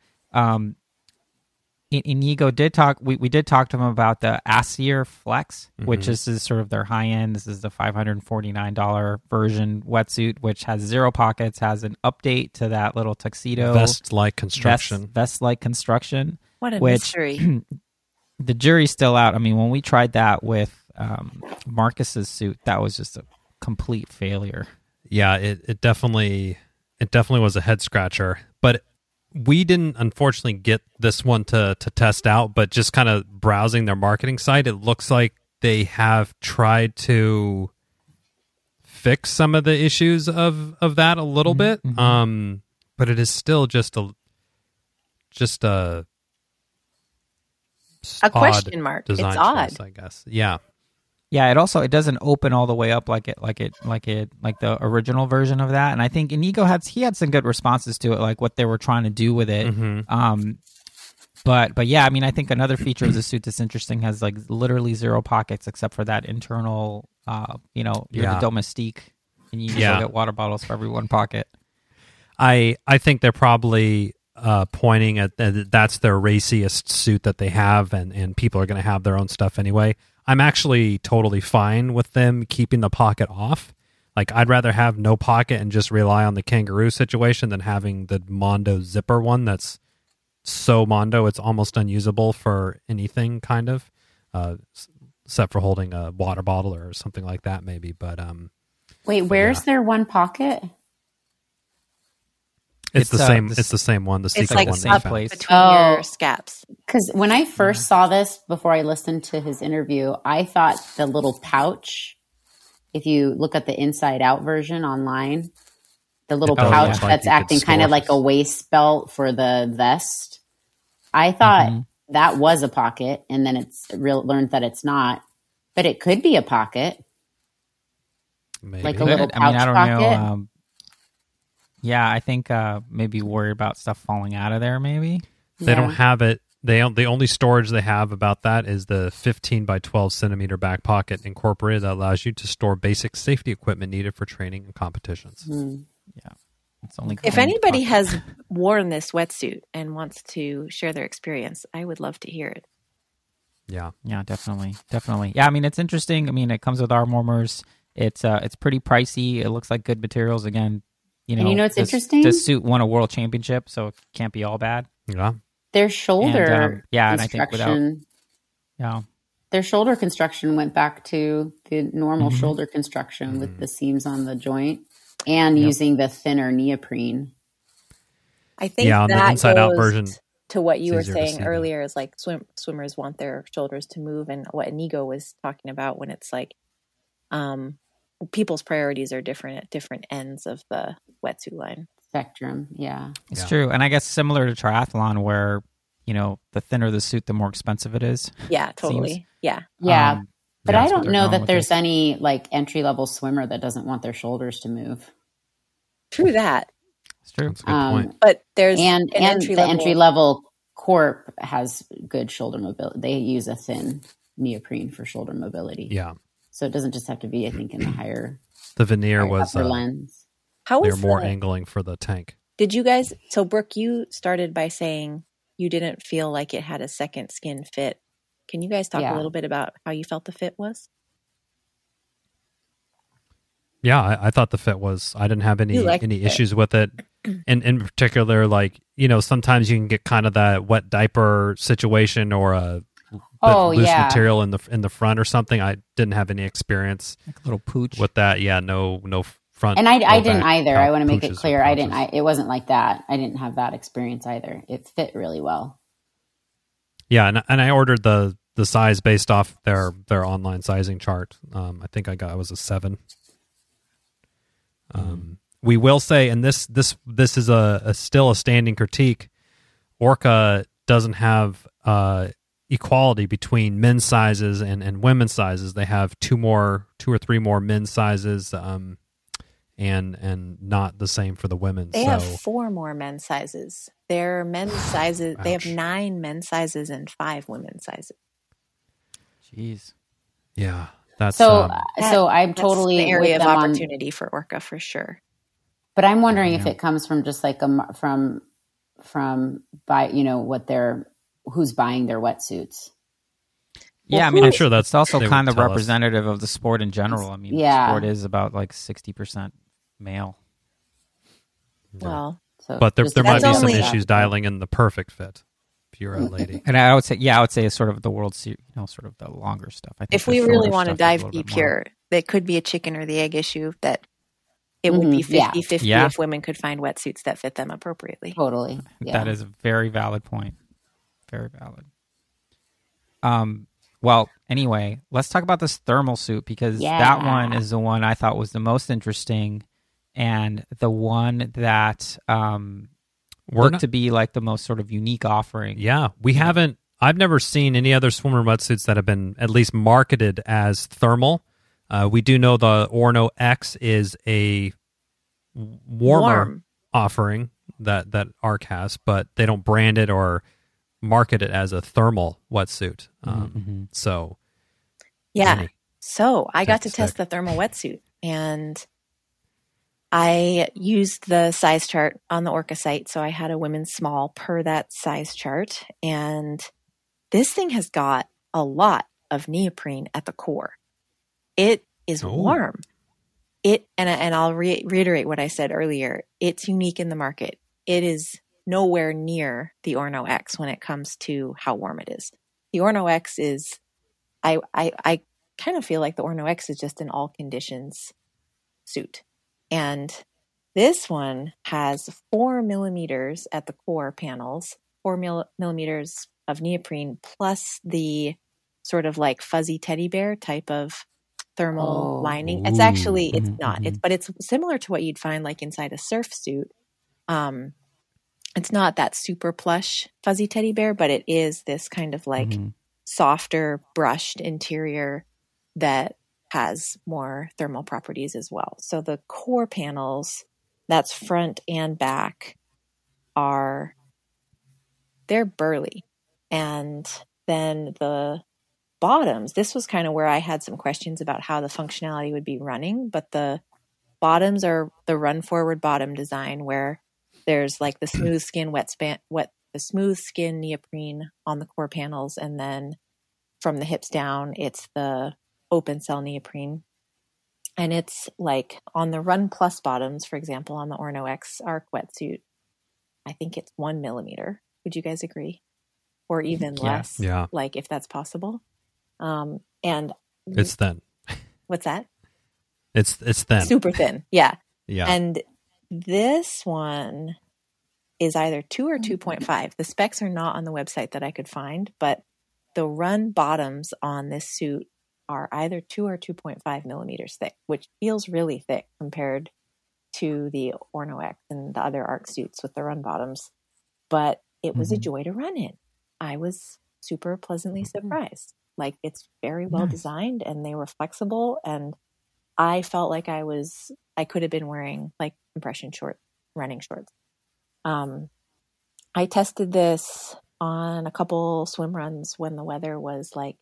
Inigo did talk. We did talk to him about the Essier Flex, which is sort of their high end. This is the $549 version wetsuit, which has 0 pockets, has an update to that little tuxedo Vest-like construction. Vest-like construction. What a Which- mystery. The jury's still out. I mean, when we tried that with Marcus's suit, that was just a complete failure. Yeah, it definitely was a head scratcher. But we didn't unfortunately get this one to test out, but just kind of browsing their marketing site, it looks like they have tried to fix some of the issues of that a little bit. But it is still just a A odd question mark. It's design odd. choice, I guess. Yeah. Yeah, it doesn't open all the way up like the original version of that. And I think Inigo had some good responses to it, like what they were trying to do with it. But yeah, I mean, I think another feature of the suit that's interesting has like literally 0 pockets except for that internal. You're the domestique, and you go get water bottles for every 1 pocket. I think they're probably pointing at that's their raciest suit that they have, and people are going to have their own stuff anyway. I'm actually totally fine with them keeping the pocket off. Like, I'd rather have no pocket and just rely on the kangaroo situation than having the Mondo zipper one that's so Mondo it's almost unusable for anything, kind of, except for holding a water bottle or something like that, maybe. But Wait, where's their 1 pocket? it's the It's, same. this- It's the same one. The It's secret like one. the they same found. place. Between Oh. your scaps. Because when I first saw this, before I listened to his interview, I thought the little pouch, if you look at the inside out version online, the little Oh, pouch yeah. that's Like you could acting kind of store- like a waist belt for the vest, I thought that was a pocket, and then learned that it's not. But it could be a pocket. Maybe. Like a little I mean, I don't pouch pocket? know. Yeah, I think maybe worry about stuff falling out of there. Maybe. They don't have it. The only storage they have about that is the 15 by 12 centimeter back pocket incorporated that allows you to store basic safety equipment needed for training and competitions. It's only If coined anybody pocket. has worn this wetsuit and wants to share their experience, I would love to hear it. Yeah. Yeah, definitely. Yeah, I mean, it's interesting. I mean, it comes with arm warmers. It's pretty pricey. It looks like good materials. Again, And you know what's interesting? This suit won a world championship, so it can't be all bad. Yeah. Their shoulder And, and I think construction, their shoulder construction went back to the normal shoulder construction with the seams on the joint and using the thinner neoprene. I think Yeah, on the that inside-out goes version, to what you were easier to see saying that. earlier is like swimmers want their shoulders to move, and what Inigo was talking about when it's like people's priorities are different at different ends of the wetsuit line. Spectrum, yeah. It's Yeah. true. And I guess similar to triathlon, where the thinner the suit, the more expensive it is. Yeah, totally. Seems. Yeah. Yeah. But I that's what don't they're know going that with there's this. any like entry level swimmer that doesn't want their shoulders to move. True that. It's true. That's a good point. But there's And an entry the level. entry level corp has good shoulder mobility. They use a thin neoprene for shoulder mobility. Yeah. So it doesn't just have to be, I think, in the higher The veneer was upper lens. How they're was more the- angling for the tank. Did you guys? So Brooke, you started by saying you didn't feel like it had a second skin fit. Can you guys talk Yeah. a little bit about how you felt the fit was? Yeah, I thought the fit was. I didn't have any You liked it. issues with it, and in particular, like sometimes you can get kind of that wet diaper situation or a loose material in the front or something. I didn't have any experience Like a little pooch. with that. Yeah, no front. And I or didn't back either. I want to make it pooches or clear. I didn't. pouches. It wasn't like that. I didn't have that experience either. It fit really well. Yeah, and I ordered the size based off their online sizing chart. I think I was a 7. We will say, and this is a still a standing critique. Orca doesn't have equality between men's sizes and women's sizes. They have 2 or 3 more men's sizes, and not the same for the women. They so have 4 more men's sizes. Their men's sizes. They have Ouch. 9 men's sizes and 5 women's sizes. Jeez. yeah, that's So That- I'm That's totally the area with of them on- opportunity for Orca for sure. But I'm wondering if Yeah. it comes from just like from by what they're who's buying their wetsuits. Yeah, I mean, I'm it's, sure that's- it's also they would kind of tell us. representative of the sport in general. I mean, Yeah. sport is about like 60% male. Well, So but there just might That's be some only- issues dialing in the perfect fit if you're a lady. And I would say it's sort of the World Series, sort of the longer stuff. I think if the we shorter really want to stuff is a dive little bit deep more- here, that could be a chicken or the egg issue that it would be Mhm, yeah. 50-50 Yeah. if women could find wetsuits that fit them appropriately. totally. Yeah. That is a very valid point. Very valid. Well, anyway, let's talk about this thermal suit because that Yeah. one is the one I thought was the most interesting and the one that We're looked not, to be like the most sort of unique offering. yeah, we haven't. I've never seen any other swimmer wetsuits that have been at least marketed as thermal. We do know the Orno X is a warmer Warm. offering that ARC has, but they don't brand it or market it as a thermal wetsuit. Mhm. So Yeah. Jenny, So I got to That's test sick. the thermal wetsuit and I used the size chart on the Orca site. So I had a women's small per that size chart. And this thing has got a lot of neoprene at the core. It is Oh. warm. And I'll reiterate what I said earlier. It's unique in the market. It is nowhere near the Orno X when it comes to how warm it is. The Orno X is, I kind of feel like the Orno X is just an all conditions suit. And this one has 4 millimeters at the core panels, 4 millimeters of neoprene, plus the sort of like fuzzy teddy bear type of thermal Oh. lining. It's actually, it's Mhm, not, mhm. but it's similar to what you'd find like inside a surf suit. It's not that super plush fuzzy teddy bear, but it is this kind of like Mhm. softer brushed interior that has more thermal properties as well. So the core panels, that's front and back, they're burly. And then the bottoms, this was kind of where I had some questions about how the functionality would be running, but the bottoms are the run forward bottom design where there's like the smooth skin the smooth skin neoprene on the core panels, and then from the hips down it's the open cell neoprene. And it's like on the Run Plus bottoms, for example, on the Orno X ARC wetsuit, I think it's 1 millimeter. Would you guys agree? Or even Yeah. less, Yeah. like if that's possible. And it's thin. what's that? It's thin. Super thin. Yeah. Yeah. And this one is either 2 or 2.5. The specs are not on the website that I could find, but the Run bottoms on this suit are either 2 or 2.5 millimeters thick, which feels really thick compared to the Orno X and the other ARC suits with the Run bottoms. But it was a joy to run in. I was super pleasantly surprised. Like, it's very well designed, and they were flexible, and I felt like I could have been wearing like compression shorts, running shorts. I tested this on a couple swim runs when the weather was like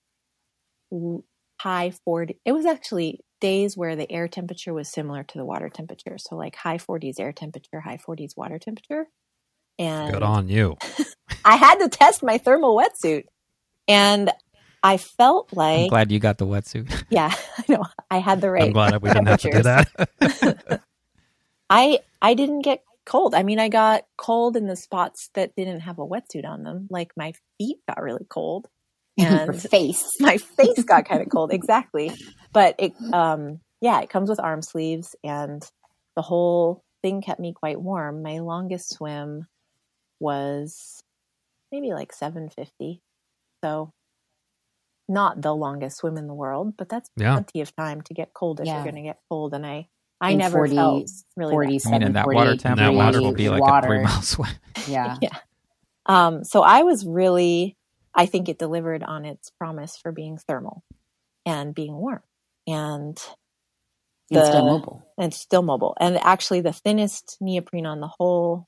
high 40. It was actually days where the air temperature was similar to the water temperature. So like high 40s air temperature, high 40s water temperature. And Good on you. I had to test my thermal wetsuit. And I felt like... I'm glad you got the wetsuit. Yeah, I know. I had the right I'm glad we didn't have to do that. I didn't get cold. I mean, I got cold in the spots that didn't have a wetsuit on them. Like, my feet got really cold. And my face got kind of cold. Exactly. But it comes with arm sleeves, and the whole thing kept me quite warm. My longest swim was maybe like 750. So not the longest swim in the world, but that's plenty of time to get cold if you're going to get cold. And I never felt really 47, in that water temperature, that water will be like a 3-mile swim. Yeah. Yeah. So I was really, I think it delivered on its promise for being thermal and being warm. And it's still mobile. And still mobile. And actually the thinnest neoprene on the whole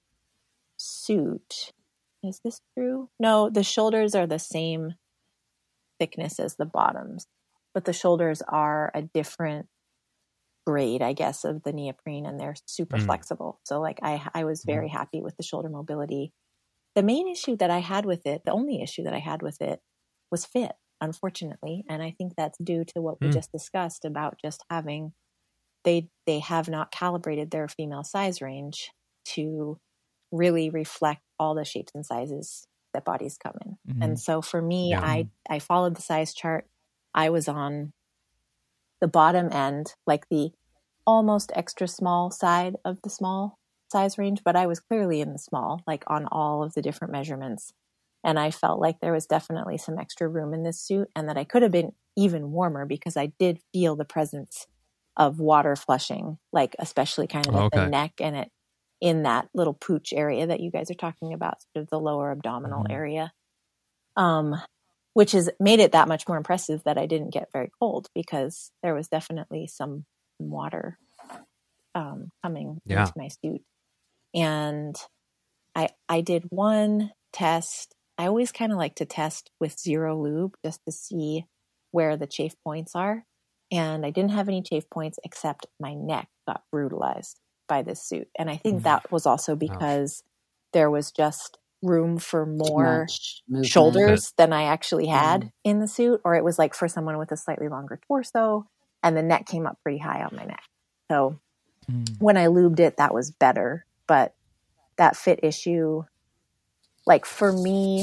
suit, is this true? No, the shoulders are the same thickness as the bottoms, but the shoulders are a different grade, I guess, of the neoprene, and they're super flexible. So like I was very happy with the shoulder mobility. The main issue that I had with it, the only issue that I had with it, was fit, unfortunately. And I think that's due to what we just discussed about just having, they have not calibrated their female size range to really reflect all the shapes and sizes that bodies come in. Mm-hmm. And so for me, I followed the size chart. I was on the bottom end, like the almost extra small side of the small size range, but I was clearly in the small, like on all of the different measurements. And I felt like there was definitely some extra room in this suit, and that I could have been even warmer because I did feel the presence of water flushing, like especially kind of at the neck and it in that little pooch area that you guys are talking about, sort of the lower abdominal area, which has made it that much more impressive that I didn't get very cold, because there was definitely some water coming into my suit. And I did one test. I always kind of like to test with zero lube just to see where the chafe points are. And I didn't have any chafe points, except my neck got brutalized by this suit. And I think that was also because there was just room for more shoulders than I actually had in the suit, or it was like for someone with a slightly longer torso, and the neck came up pretty high on my neck. So when I lubed it, that was better. But that fit issue, like for me,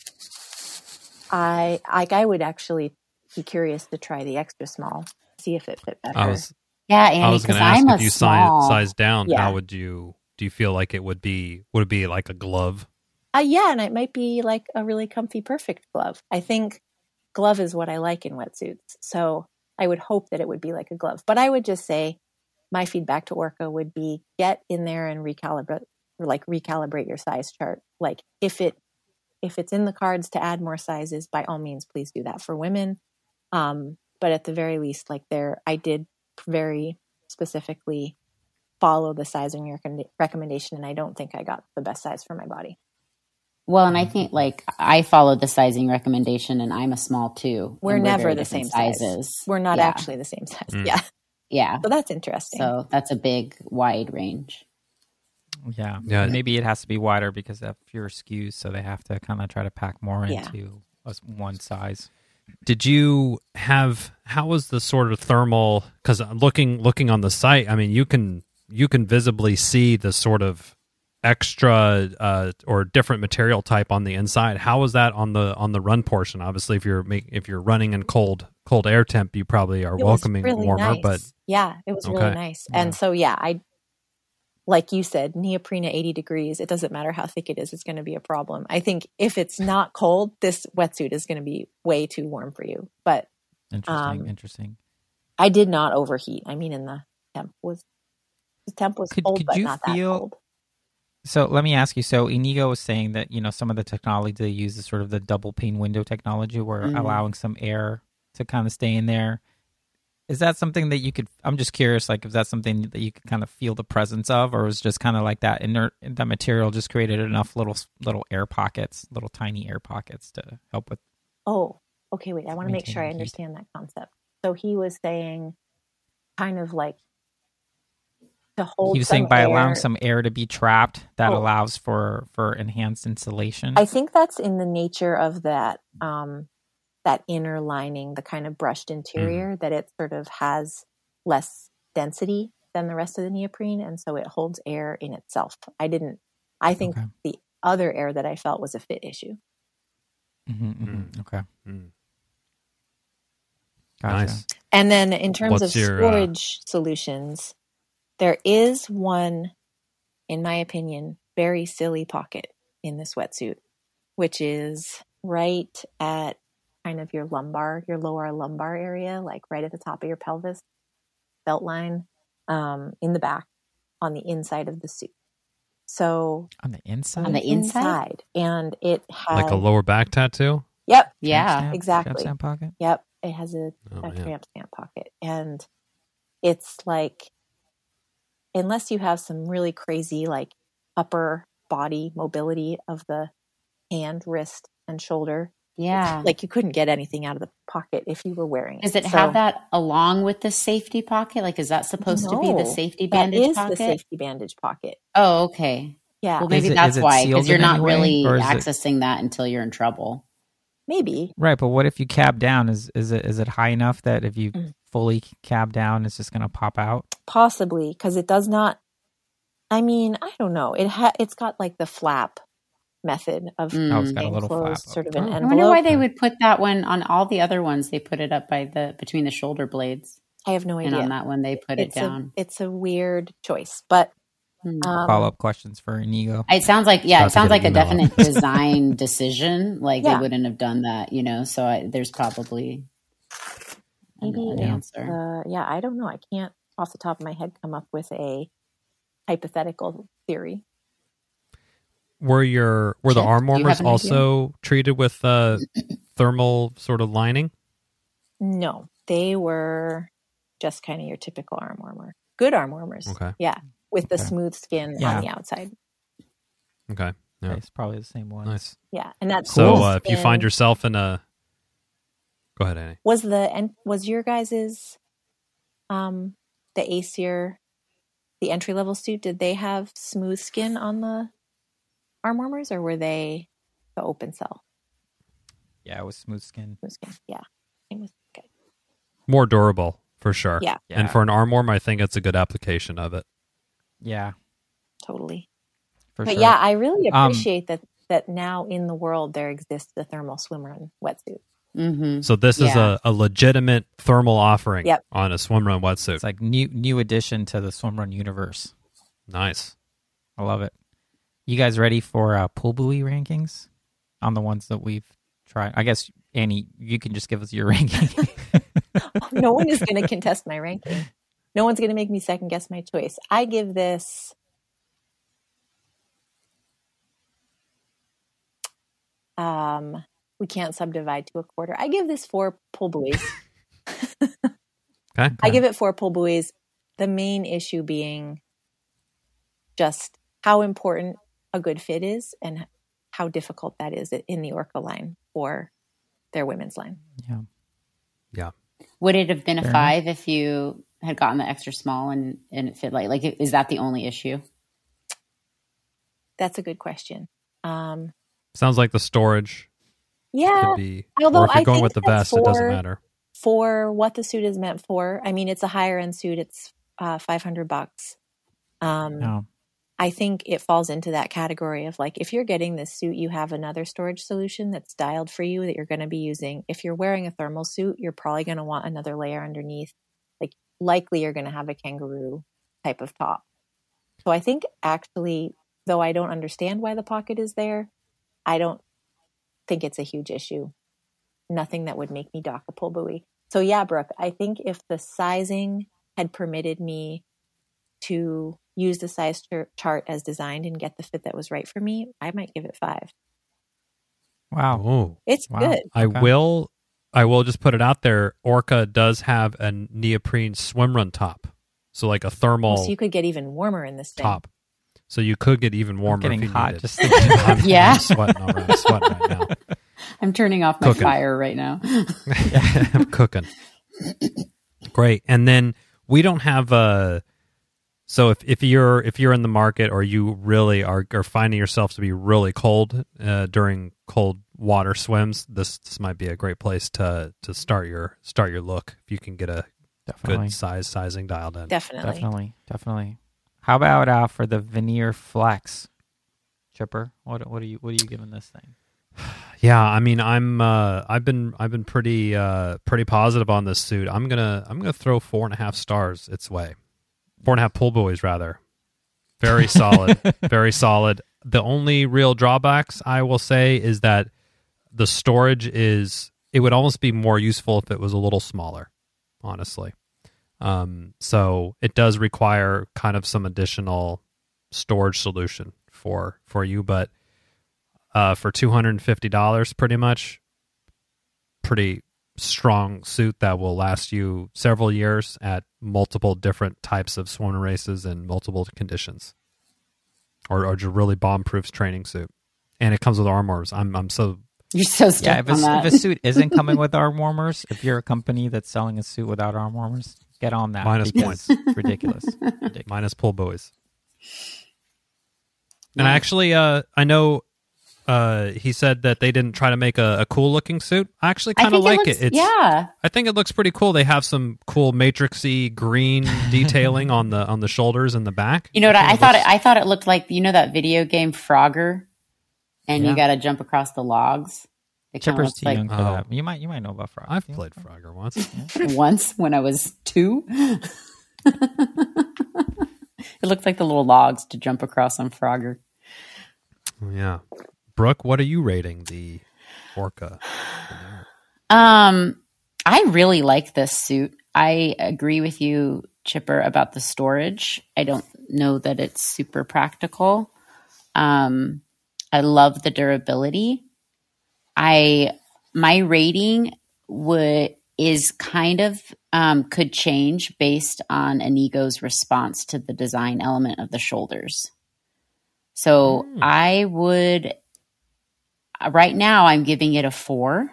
I would actually be curious to try the extra small, see if it fit better. Andy, I was going to ask, if you size down, Yeah. how would you? Do you feel like it would be? Would it be like a glove? Yeah, and it might be like a really comfy, perfect glove. I think glove is what I like in wetsuits, so I would hope that it would be like a glove. But I would just say my feedback to Orca would be get in there and recalibrate your size chart. Like if it's in the cards to add more sizes, by all means, please do that for women. But at the very least, like I did very specifically follow the sizing recommendation, and I don't think I got the best size for my body. Well, and I think like I followed the sizing recommendation, and I'm a small too. We're never very the same different sizes. We're not actually the same size. Yeah. Yeah. So that's interesting. So that's a big, wide range. Yeah. Yeah. Maybe it has to be wider because they have fewer SKUs, so they have to kind of try to pack more into one size. Did you have? How was the sort of thermal? Because looking on the site, I mean, you can visibly see the sort of extra or different material type on the inside. How was that on the run portion? Obviously, if you're running in cold air temp, you probably are welcoming really warmer. Nice. But yeah, it was really nice. And so I, like you said, neoprene at 80 degrees. It doesn't matter how thick it is; it's going to be a problem. I think if it's not cold, this wetsuit is going to be way too warm for you. But Interesting. I did not overheat. I mean, the temp was cold, but not that cold. So let me ask you. So Inigo was saying that, some of the technology they use is sort of the double pane window technology, where allowing some air to kind of stay in there. Is that something that you could? I'm just curious, like, if that's something that you could kind of feel the presence of, or is just kind of like that that material just created enough little air pockets, little tiny air pockets to help with. Oh, okay. Wait, I want to make sure I maintaining heat. understand that concept. So he was saying, kind of like to hold. He was some saying by air. allowing some air to be trapped, that Oh. allows for enhanced insulation. I think that's in the nature of that that inner lining, the kind of brushed interior, that it sort of has less density than the rest of the neoprene, and so it holds air in itself. I think Okay. the other air that I felt was a fit issue. Okay. Mm. Gotcha. Nice. And then in terms What's of your, storage solutions, there is one, in my opinion, very silly pocket in this wetsuit, which is right at kind of your lower lumbar area, like right at the top of your pelvis, belt line, in the back, on the inside of the suit. So On the inside? On the inside? and it has Like a lower back tattoo? Yep, Tramp Yeah. stamp? exactly. Tramp stamp pocket? Yep, it has a Oh, man. tramp stamp pocket, and it's like, unless you have some really crazy like upper body mobility of the hand, wrist, and shoulder, Yeah. like you couldn't get anything out of the pocket if you were wearing it. Does it So- have that along with the safety pocket? Like, is that supposed to be the No, safety that bandage is pocket? the safety bandage pocket. Oh, okay. Yeah, Well, maybe Is it- that's is it why, sealed because you're in not any way, really or is it- accessing that until you're in trouble. maybe. Right, but what if you cab down? Is it high enough that if you Mm. fully cab down, it's just going to pop out? Possibly, because it does not. I mean, I don't know. It's got like the flap method of Oh, it's got a little enclosed flap. sort of Okay. an I envelope. wonder why they would put that one on all the other ones. They put it up between the shoulder blades, I have no and idea. on that one they put it down. It's a weird choice, but Follow-up questions for Inigo. It sounds like About it to sounds get like an a email definite design decision. Like Yeah. they wouldn't have done that, So there's probably maybe an answer. yeah, I don't know. I can't off the top of my head come up with a hypothetical theory. Were the Chip, arm do you warmers have an idea? also treated with thermal sort of lining? No, they were just kind of your typical arm warmer. Good arm warmers. Okay. Yeah, with the Okay. smooth skin Yeah. on the outside. Okay. Yeah. Okay, it's probably the same one. Nice. Yeah, and that's So smooth if you skin find yourself in a, go ahead, Annie. was your guys's the Acer, the entry level suit, did they have smooth skin on the arm warmers, or were they the open cell Yeah, it was smooth skin. smooth skin? Yeah, same with okay. More durable for sure. Yeah, Yeah. And for an arm warmer, I think it's a good application of it. Yeah, totally. for But sure. yeah, I really Um, appreciate that now in the world there exists the thermal swim run wetsuit. Mm-hmm. So this is Yeah. a legitimate thermal offering Yep. on a swim run wetsuit. It's like new addition to the swim run universe. Nice. I love it. You guys ready for pool buoy rankings on the ones that we've tried? I guess, Annie, you can just give us your ranking. No one is going to contest my ranking. No one's going to make me second guess my choice. I give this we can't subdivide to a quarter. I give this 4 pull buoys. Okay. I give it 4 pull buoys. The main issue being just how important a good fit is and how difficult that is in the Orca line for their women's line. Yeah. Yeah. Would it have been a Fair 5 if you had gotten the extra small and it fit like is that the only issue? That's a good question. Sounds like the storage Yeah, could be, although or if you're I going think with the that vest, it doesn't for- matter. for what the suit is meant for. I mean, it's a higher end suit. It's $500. No. I think it falls into that category of like, if you're getting this suit, you have another storage solution that's dialed for you that you're going to be using. If you're wearing a thermal suit, you're probably going to want another layer underneath. Like, likely you're going to have a kangaroo type of top. So I think actually, though I don't understand why the pocket is there, I don't think it's a huge issue. Nothing that would make me dock a pull buoy. So yeah, Brooke, I think if the sizing had permitted me to use the size chart as designed and get the fit that was right for me, I might give it 5. Wow. Oh, It's Wow. good. I Okay. will just put it out there. Orca does have a neoprene swim run top, so like a thermal So you could get even warmer in this thing. top. So you could get even warmer. I'm getting if you hot needed. just thinking about it. Yeah. I'm sweating already. I'm sweating right now. I'm turning off my Cooking. fire right now. I'm cooking. Great. And then we don't have a. So if you're in the market or you really are finding yourself to be really cold during cold water swims, this might be a great place to start your look if you can get a Definitely. good sizing dialed in. Definitely. How about for the Veneer Flex, Chipper? What are you giving this thing? Yeah, I mean, I've been pretty positive on this suit. I'm gonna throw 4.5 stars its way, 4.5 pull buoys rather. Very solid, very solid. The only real drawbacks I will say is that the storage it would almost be more useful if it was a little smaller, honestly. So it does require kind of some additional storage solution for you, but for $250, pretty strong suit that will last you several years at multiple different types of swim races and multiple conditions, or just really bomb-proof training suit. And it comes with arm warmers. I'm so You're so stuck Yeah, on that. if a suit isn't coming with arm warmers, if you're a company that's selling a suit without arm warmers, get on that. Minus because points. it's ridiculous. minus pull buoys. And actually, I know he said that they didn't try to make a cool looking suit. I actually kind of like it. Yeah. I think it looks pretty cool. They have some cool matrixy green detailing on the shoulders and the back. You know what? I think it thought it looked like, you know, that video game Frogger, and Yeah. you got to jump across the logs. It kinda Chipper's looks too like young for Oh. that. You might know about Frog. I've played Frogger once. once when I was 2. It looked like the little logs to jump across on Frogger. Yeah. Brooke, what are you rating the Orca? I really like this suit. I agree with you, Chipper, about the storage. I don't know that it's super practical. I love the durability. My rating is kind of could change based on Inigo's response to the design element of the shoulders. So I would, right now I'm giving it a 4.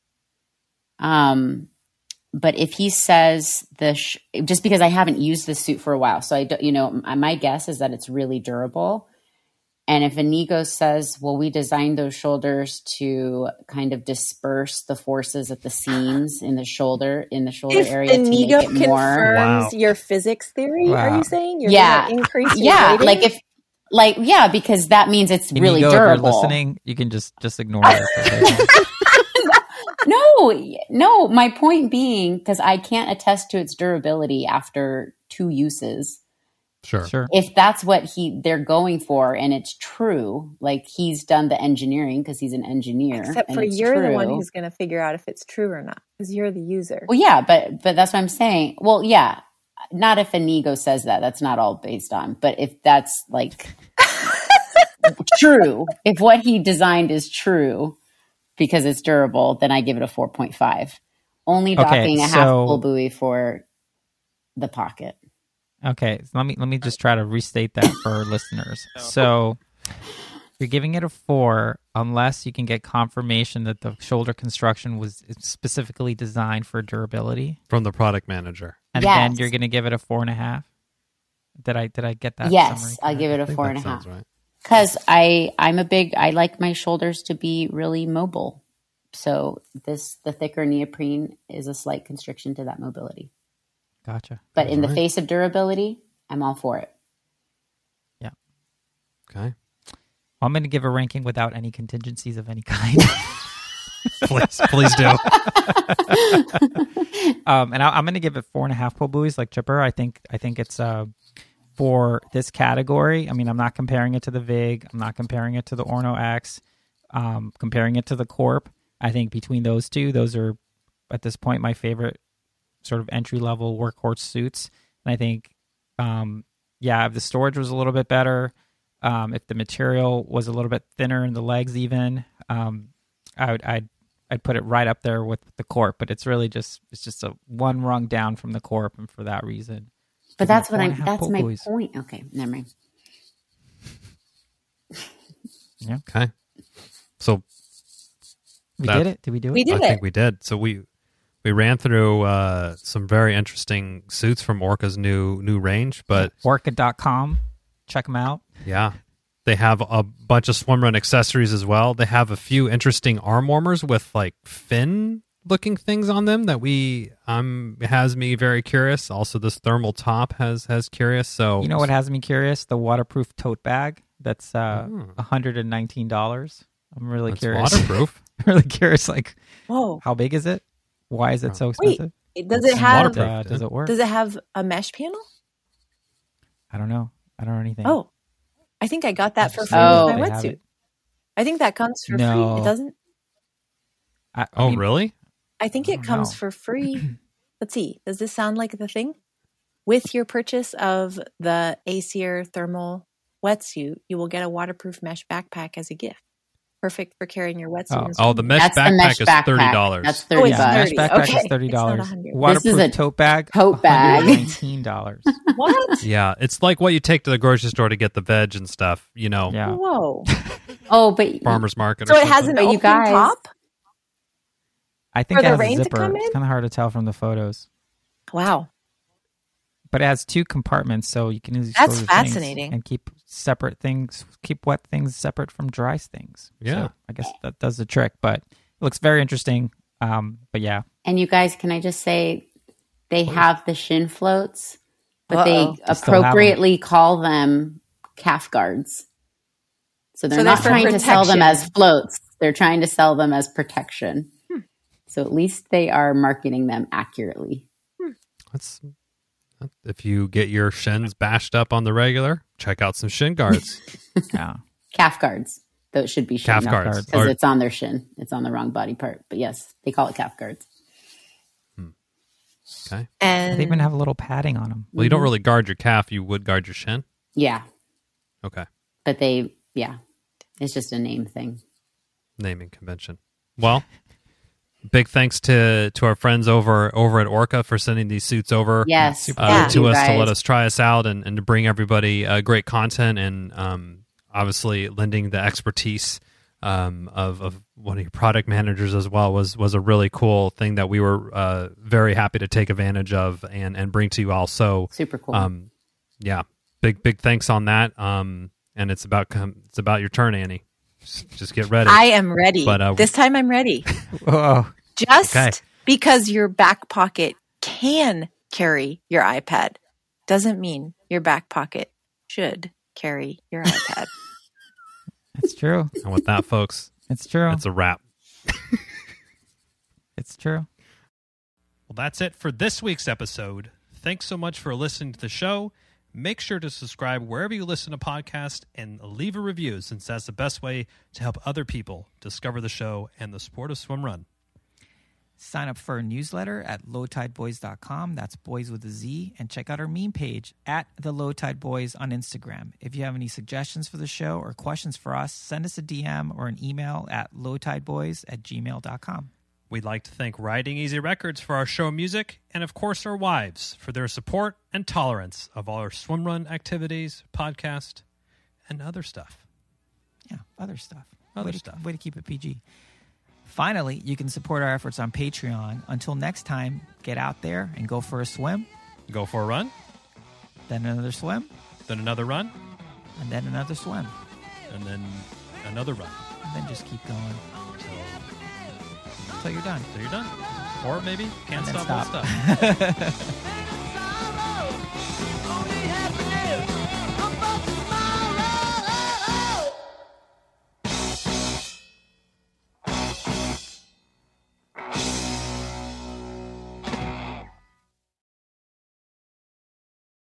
But if he says just because I haven't used this suit for a while, so I don't, my guess is that it's really durable. And if Inigo says, well, we designed those shoulders to kind of disperse the forces at the seams in the shoulder If area Inigo to make it more. confirms Wow. your physics theory, Wow. are you saying? You're Yeah. going to increase your Yeah, rating? because that means it's really Inigo, durable. if you're listening, you can just ignore this. No, my point being, because I can't attest to its durability after 2 uses. Sure. Sure. If that's what they're going for and it's true, like he's done the engineering because he's an engineer. Except and for it's you're the one true. who's going to figure out if it's true or not, because you're the user. Well, yeah, but that's what I'm saying. Well, yeah, not if Inigo says that. That's not all based on. But if that's like true, if what he designed is true because it's durable, then I give it a 4.5. Only docking a half so- pull buoy for the pocket. Okay, so let me just try to restate that for our listeners. So you're giving it a 4 unless you can get confirmation that the shoulder construction was specifically designed for durability, From the product manager. and Yes. then you're going to give it a 4.5. Did I get that? Yes, summary I'll give it I a think four that and a sounds half. right. Because I like my shoulders to be really mobile. So the thicker neoprene is a slight constriction to that mobility. Gotcha. But in the Alright. face of durability, I'm all for it. Okay. I'm going to give a ranking without any contingencies of any kind. Please do. And I'm going to give it 4.5 pull buoys like Chipper. I think it's for this category. I mean, I'm not comparing it to the VIG. I'm not comparing it to the Orno X. Comparing it to the Corp. I think between those two, those are at this point my favorite sort of entry level workhorse suits. And I think yeah, if the storage was a little bit better, if the material was a little bit thinner in the legs, even, I'd put it right up there with the Corp. But it's just a one rung down from the Corp, and for that reason. But that's what that's my buoys. point. Okay, never mind. Yeah. Okay. So We did it. Did we do it? We did I it. think we did. So we ran through some very interesting suits from Orca's new range, but Orca.com. Check them out. yeah, they have a bunch of swim run accessories as well. They have a few interesting arm warmers with like fin looking things on them that has me very curious. Also, this thermal top has curious. So You know what has me curious? The waterproof tote bag. That's $119. I'm really That's curious. waterproof. Really curious. Like, Whoa. how big is it? Why is it so Wait, expensive? does It's it have waterproof. Does it work? does it have a mesh panel? I don't know. I don't know anything. Oh, I think I got that for free Oh. with my They have wetsuit. it. I think that comes for No. free. It doesn't. I Oh, mean, really? I think I it don't comes know. for free. Let's see. Does this sound like the thing? With your purchase of the Acier thermal wetsuit, you will get a waterproof mesh backpack as a gift. Perfect for carrying your wetsuit. and Oh, the swimming. mesh That's the backpack mesh is backpack. $30. That's Oh, $30. it's Yeah, mesh 30. backpack Okay. is $30. It's not 100. Waterproof This is a tote bag. tote bag. $119. What? Yeah, it's like what you take to the grocery store to get the veg and stuff. You know, Yeah. Whoa. Oh, but farmers market. So or it has an something. But you open guys- top? I think For it the has a rain to zipper. come It's in? kind of hard to tell from the photos. Wow. But it has two compartments, so you can easily That's store your things fascinating. and keep wet things separate from dry things. Yeah. So I guess that does the trick, but it looks very interesting. But yeah, and you guys, can I just say they have the shin floats, but Uh-oh. they They still have 'em. appropriately call them calf guards. So they're So they're not for trying to sell them protection. as floats. They're trying to sell them as protection. So at least they are marketing them accurately. If you get your shins bashed up on the regular, check out some shin guards. yeah. Calf guards. Those should be shin Calf guards. because Or- it's on their shin. It's on the wrong body part. But yes, they call it calf guards. Okay. And They even have a little padding on them. Well, you don't really guard your calf. You would guard your shin. Yeah. Okay. But it's just a name thing. Naming convention. Well, big thanks to our friends over at Orca for sending these suits over. Yes. To thank you us to guys. let us try us out and to bring everybody great content and obviously lending the expertise of one of your product managers as well was a really cool thing that we were very happy to take advantage of and bring to you all. So Super cool. yeah, big thanks on that. And it's about your turn, Annie. Just get ready. I am ready. But, this time I'm ready. Whoa. Just Okay. because your back pocket can carry your iPad doesn't mean your back pocket should carry your iPad. It's true. And with that, folks, It's true. it's a wrap. It's true. Well, that's it for this week's episode. Thanks so much for listening to the show. Make sure to subscribe wherever you listen to podcasts and leave a review, since that's the best way to help other people discover the show and the sport of swim run. Sign up for a newsletter at lowtideboys.com. That's boys with a Z. And check out our meme page at the Low Tide Boys on Instagram. If you have any suggestions for the show or questions for us, send us a DM or an email at lowtideboys@gmail.com. We'd like to thank Riding Easy Records for our show music, and of course our wives for their support and tolerance of all our swim run activities, podcast, and other stuff. Yeah, other stuff. Other stuff. Way to keep it PG. Finally, you can support our efforts on Patreon. Until next time, get out there and go for a swim, Go for a run, then another swim, then another run, and then another swim. and then another run And then just keep going until until you're done. you're done. Or maybe can't And then stop, won't stop. stop.